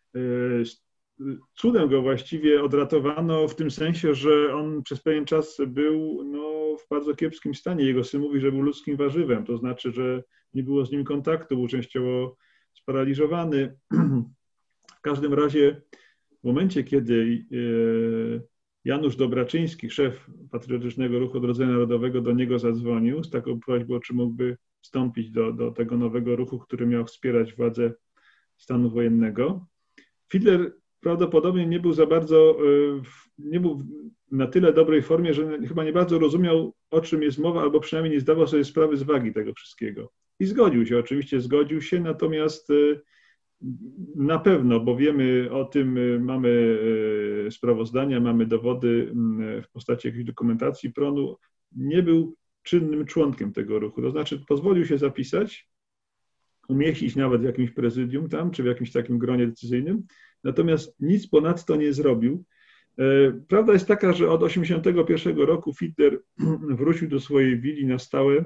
Cudem go właściwie odratowano w tym sensie, że on przez pewien czas był w bardzo kiepskim stanie. Jego syn mówi, że był ludzkim warzywem, to znaczy, że nie było z nim kontaktu, był częściowo sparaliżowany. W każdym razie w momencie, kiedy Janusz Dobraczyński, szef Patriotycznego Ruchu Odrodzenia Narodowego, do niego zadzwonił z taką prośbą, czy mógłby wstąpić do tego nowego ruchu, który miał wspierać władzę stanu wojennego, Fidler prawdopodobnie nie był za bardzo, nie był na tyle dobrej formie, że chyba nie bardzo rozumiał, o czym jest mowa, albo przynajmniej nie zdawał sobie sprawy z wagi tego wszystkiego. I zgodził się, oczywiście zgodził się, natomiast na pewno, bo wiemy o tym, mamy sprawozdania, mamy dowody w postaci jakiejś dokumentacji PRON-u, nie był czynnym członkiem tego ruchu. To znaczy pozwolił się zapisać, umieścić nawet w jakimś prezydium tam, czy w jakimś takim gronie decyzyjnym, natomiast nic ponadto nie zrobił. Prawda jest taka, że od 1981 roku Fiedler wrócił do swojej willi na stałe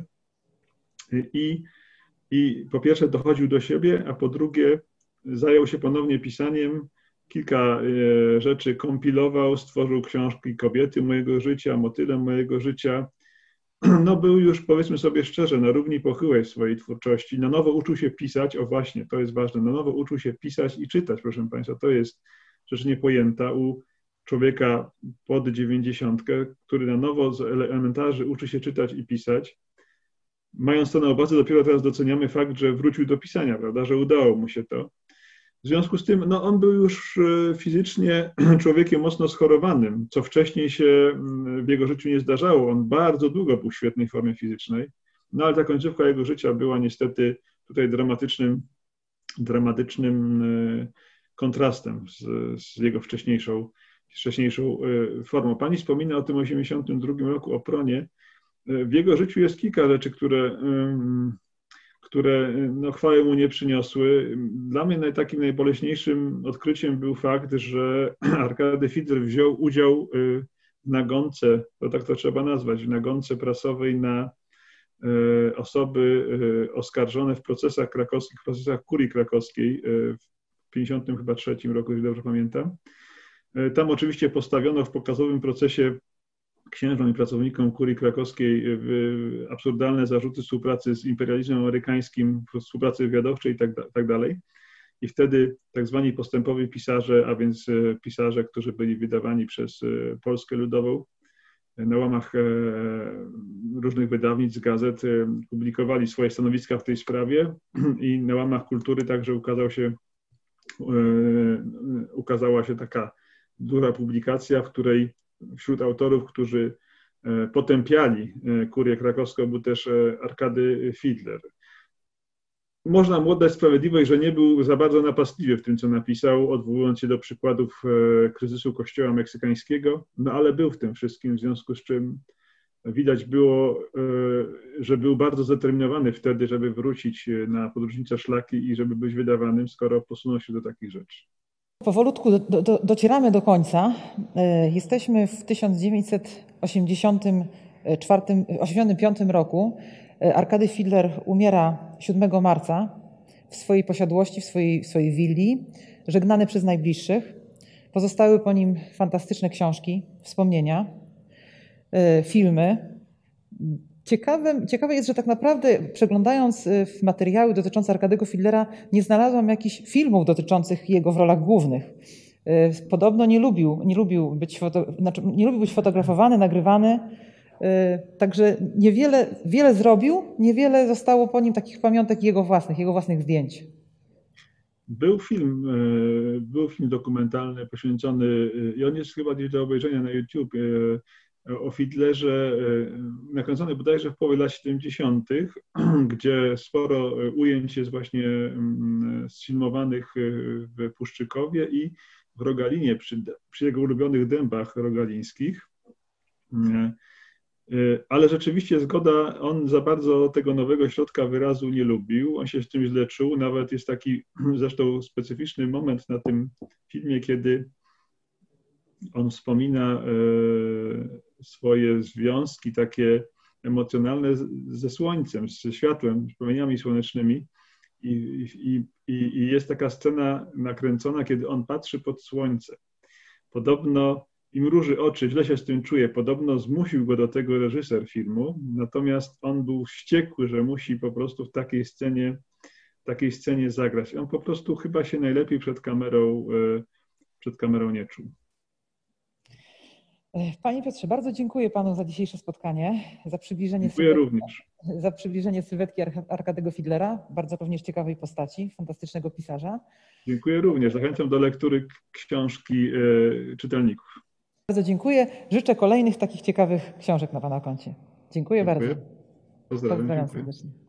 i po pierwsze dochodził do siebie, a po drugie zajął się ponownie pisaniem. Kilka rzeczy kompilował, stworzył książki Kobiety mojego życia, Motylem mojego życia. No był już, powiedzmy sobie szczerze, na równi pochyłej w swojej twórczości. Na nowo uczył się pisać, o właśnie, to jest ważne, na nowo uczył się pisać i czytać, proszę Państwa. To jest rzecz niepojęta u człowieka pod 90, który na nowo z elementarzy uczy się czytać i pisać. Mając to na uwadze, dopiero teraz doceniamy fakt, że wrócił do pisania, prawda, że udało mu się to. W związku z tym, no on był już fizycznie człowiekiem mocno schorowanym, co wcześniej się w jego życiu nie zdarzało. On bardzo długo był w świetnej formie fizycznej, no ale ta końcówka jego życia była niestety tutaj dramatycznym kontrastem z jego wcześniejszą formą. Pani wspomina o tym 1982 roku, o PRON-ie. W jego życiu jest kilka rzeczy, które no, chwały mu nie przyniosły. Dla mnie takim najboleśniejszym odkryciem był fakt, że Arkady Fiedler wziął udział w nagonce, to tak to trzeba nazwać, w nagonce prasowej na osoby oskarżone w procesach krakowskich, w procesach kurii krakowskiej w 1953 roku, jeśli dobrze pamiętam. Tam oczywiście postawiono w pokazowym procesie księżom i pracownikom kurii krakowskiej absurdalne zarzuty współpracy z imperializmem amerykańskim, współpracy wywiadowczej i tak dalej. I wtedy tak zwani postępowi pisarze, a więc pisarze, którzy byli wydawani przez Polskę Ludową na łamach różnych wydawnictw, gazet, publikowali swoje stanowiska w tej sprawie i na łamach Kultury także ukazała się taka duża publikacja, w której wśród autorów, którzy potępiali kurię krakowską, był też Arkady Fiedler. Można mu oddać sprawiedliwość, że nie był za bardzo napastliwy w tym, co napisał, odwołując się do przykładów kryzysu Kościoła meksykańskiego, no ale był w tym wszystkim, w związku z czym widać było, że był bardzo zdeterminowany wtedy, żeby wrócić na podróżnicze szlaki i żeby być wydawanym, skoro posunął się do takich rzeczy. Powolutku docieramy do końca. Jesteśmy w 1985 roku. Arkady Fiedler umiera 7 marca w swojej posiadłości, w swojej willi, żegnany przez najbliższych. Pozostały po nim fantastyczne książki, wspomnienia, filmy. Ciekawe jest, że tak naprawdę przeglądając materiały dotyczące Arkadego Fiedlera nie znalazłam jakichś filmów dotyczących jego w rolach głównych. Podobno nie lubił być fotografowany, nagrywany, także wiele zrobił, niewiele zostało po nim takich pamiątek jego własnych zdjęć. Był film dokumentalny poświęcony, i on jest chyba gdzieś do obejrzenia na YouTube, o Fiedlerze, nakręcony bodajże w połowie lat 70., gdzie sporo ujęć jest właśnie sfilmowanych w Puszczykowie i w Rogalinie, przy jego ulubionych dębach rogalińskich. Ale rzeczywiście zgoda, on za bardzo tego nowego środka wyrazu nie lubił, on się z tym źle czuł, nawet jest taki zresztą specyficzny moment na tym filmie, kiedy on wspomina swoje związki takie emocjonalne ze słońcem, ze światłem, z promieniami słonecznymi i jest taka scena nakręcona, kiedy on patrzy pod słońce. Podobno i mruży oczy, źle się z tym czuje, podobno zmusił go do tego reżyser filmu, natomiast on był wściekły, że musi po prostu w takiej scenie zagrać. On po prostu chyba się najlepiej przed kamerą nie czuł. Panie Piotrze, bardzo dziękuję Panu za dzisiejsze spotkanie, Dziękuję również. za przybliżenie sylwetki Arkadego Fidlera, bardzo również ciekawej postaci, fantastycznego pisarza. Dziękuję również. Zachęcam do lektury książki czytelników. Bardzo dziękuję. Życzę kolejnych takich ciekawych książek na Pana koncie. Dziękuję bardzo. Pozdrawiam. Pozdrawiam serdecznie.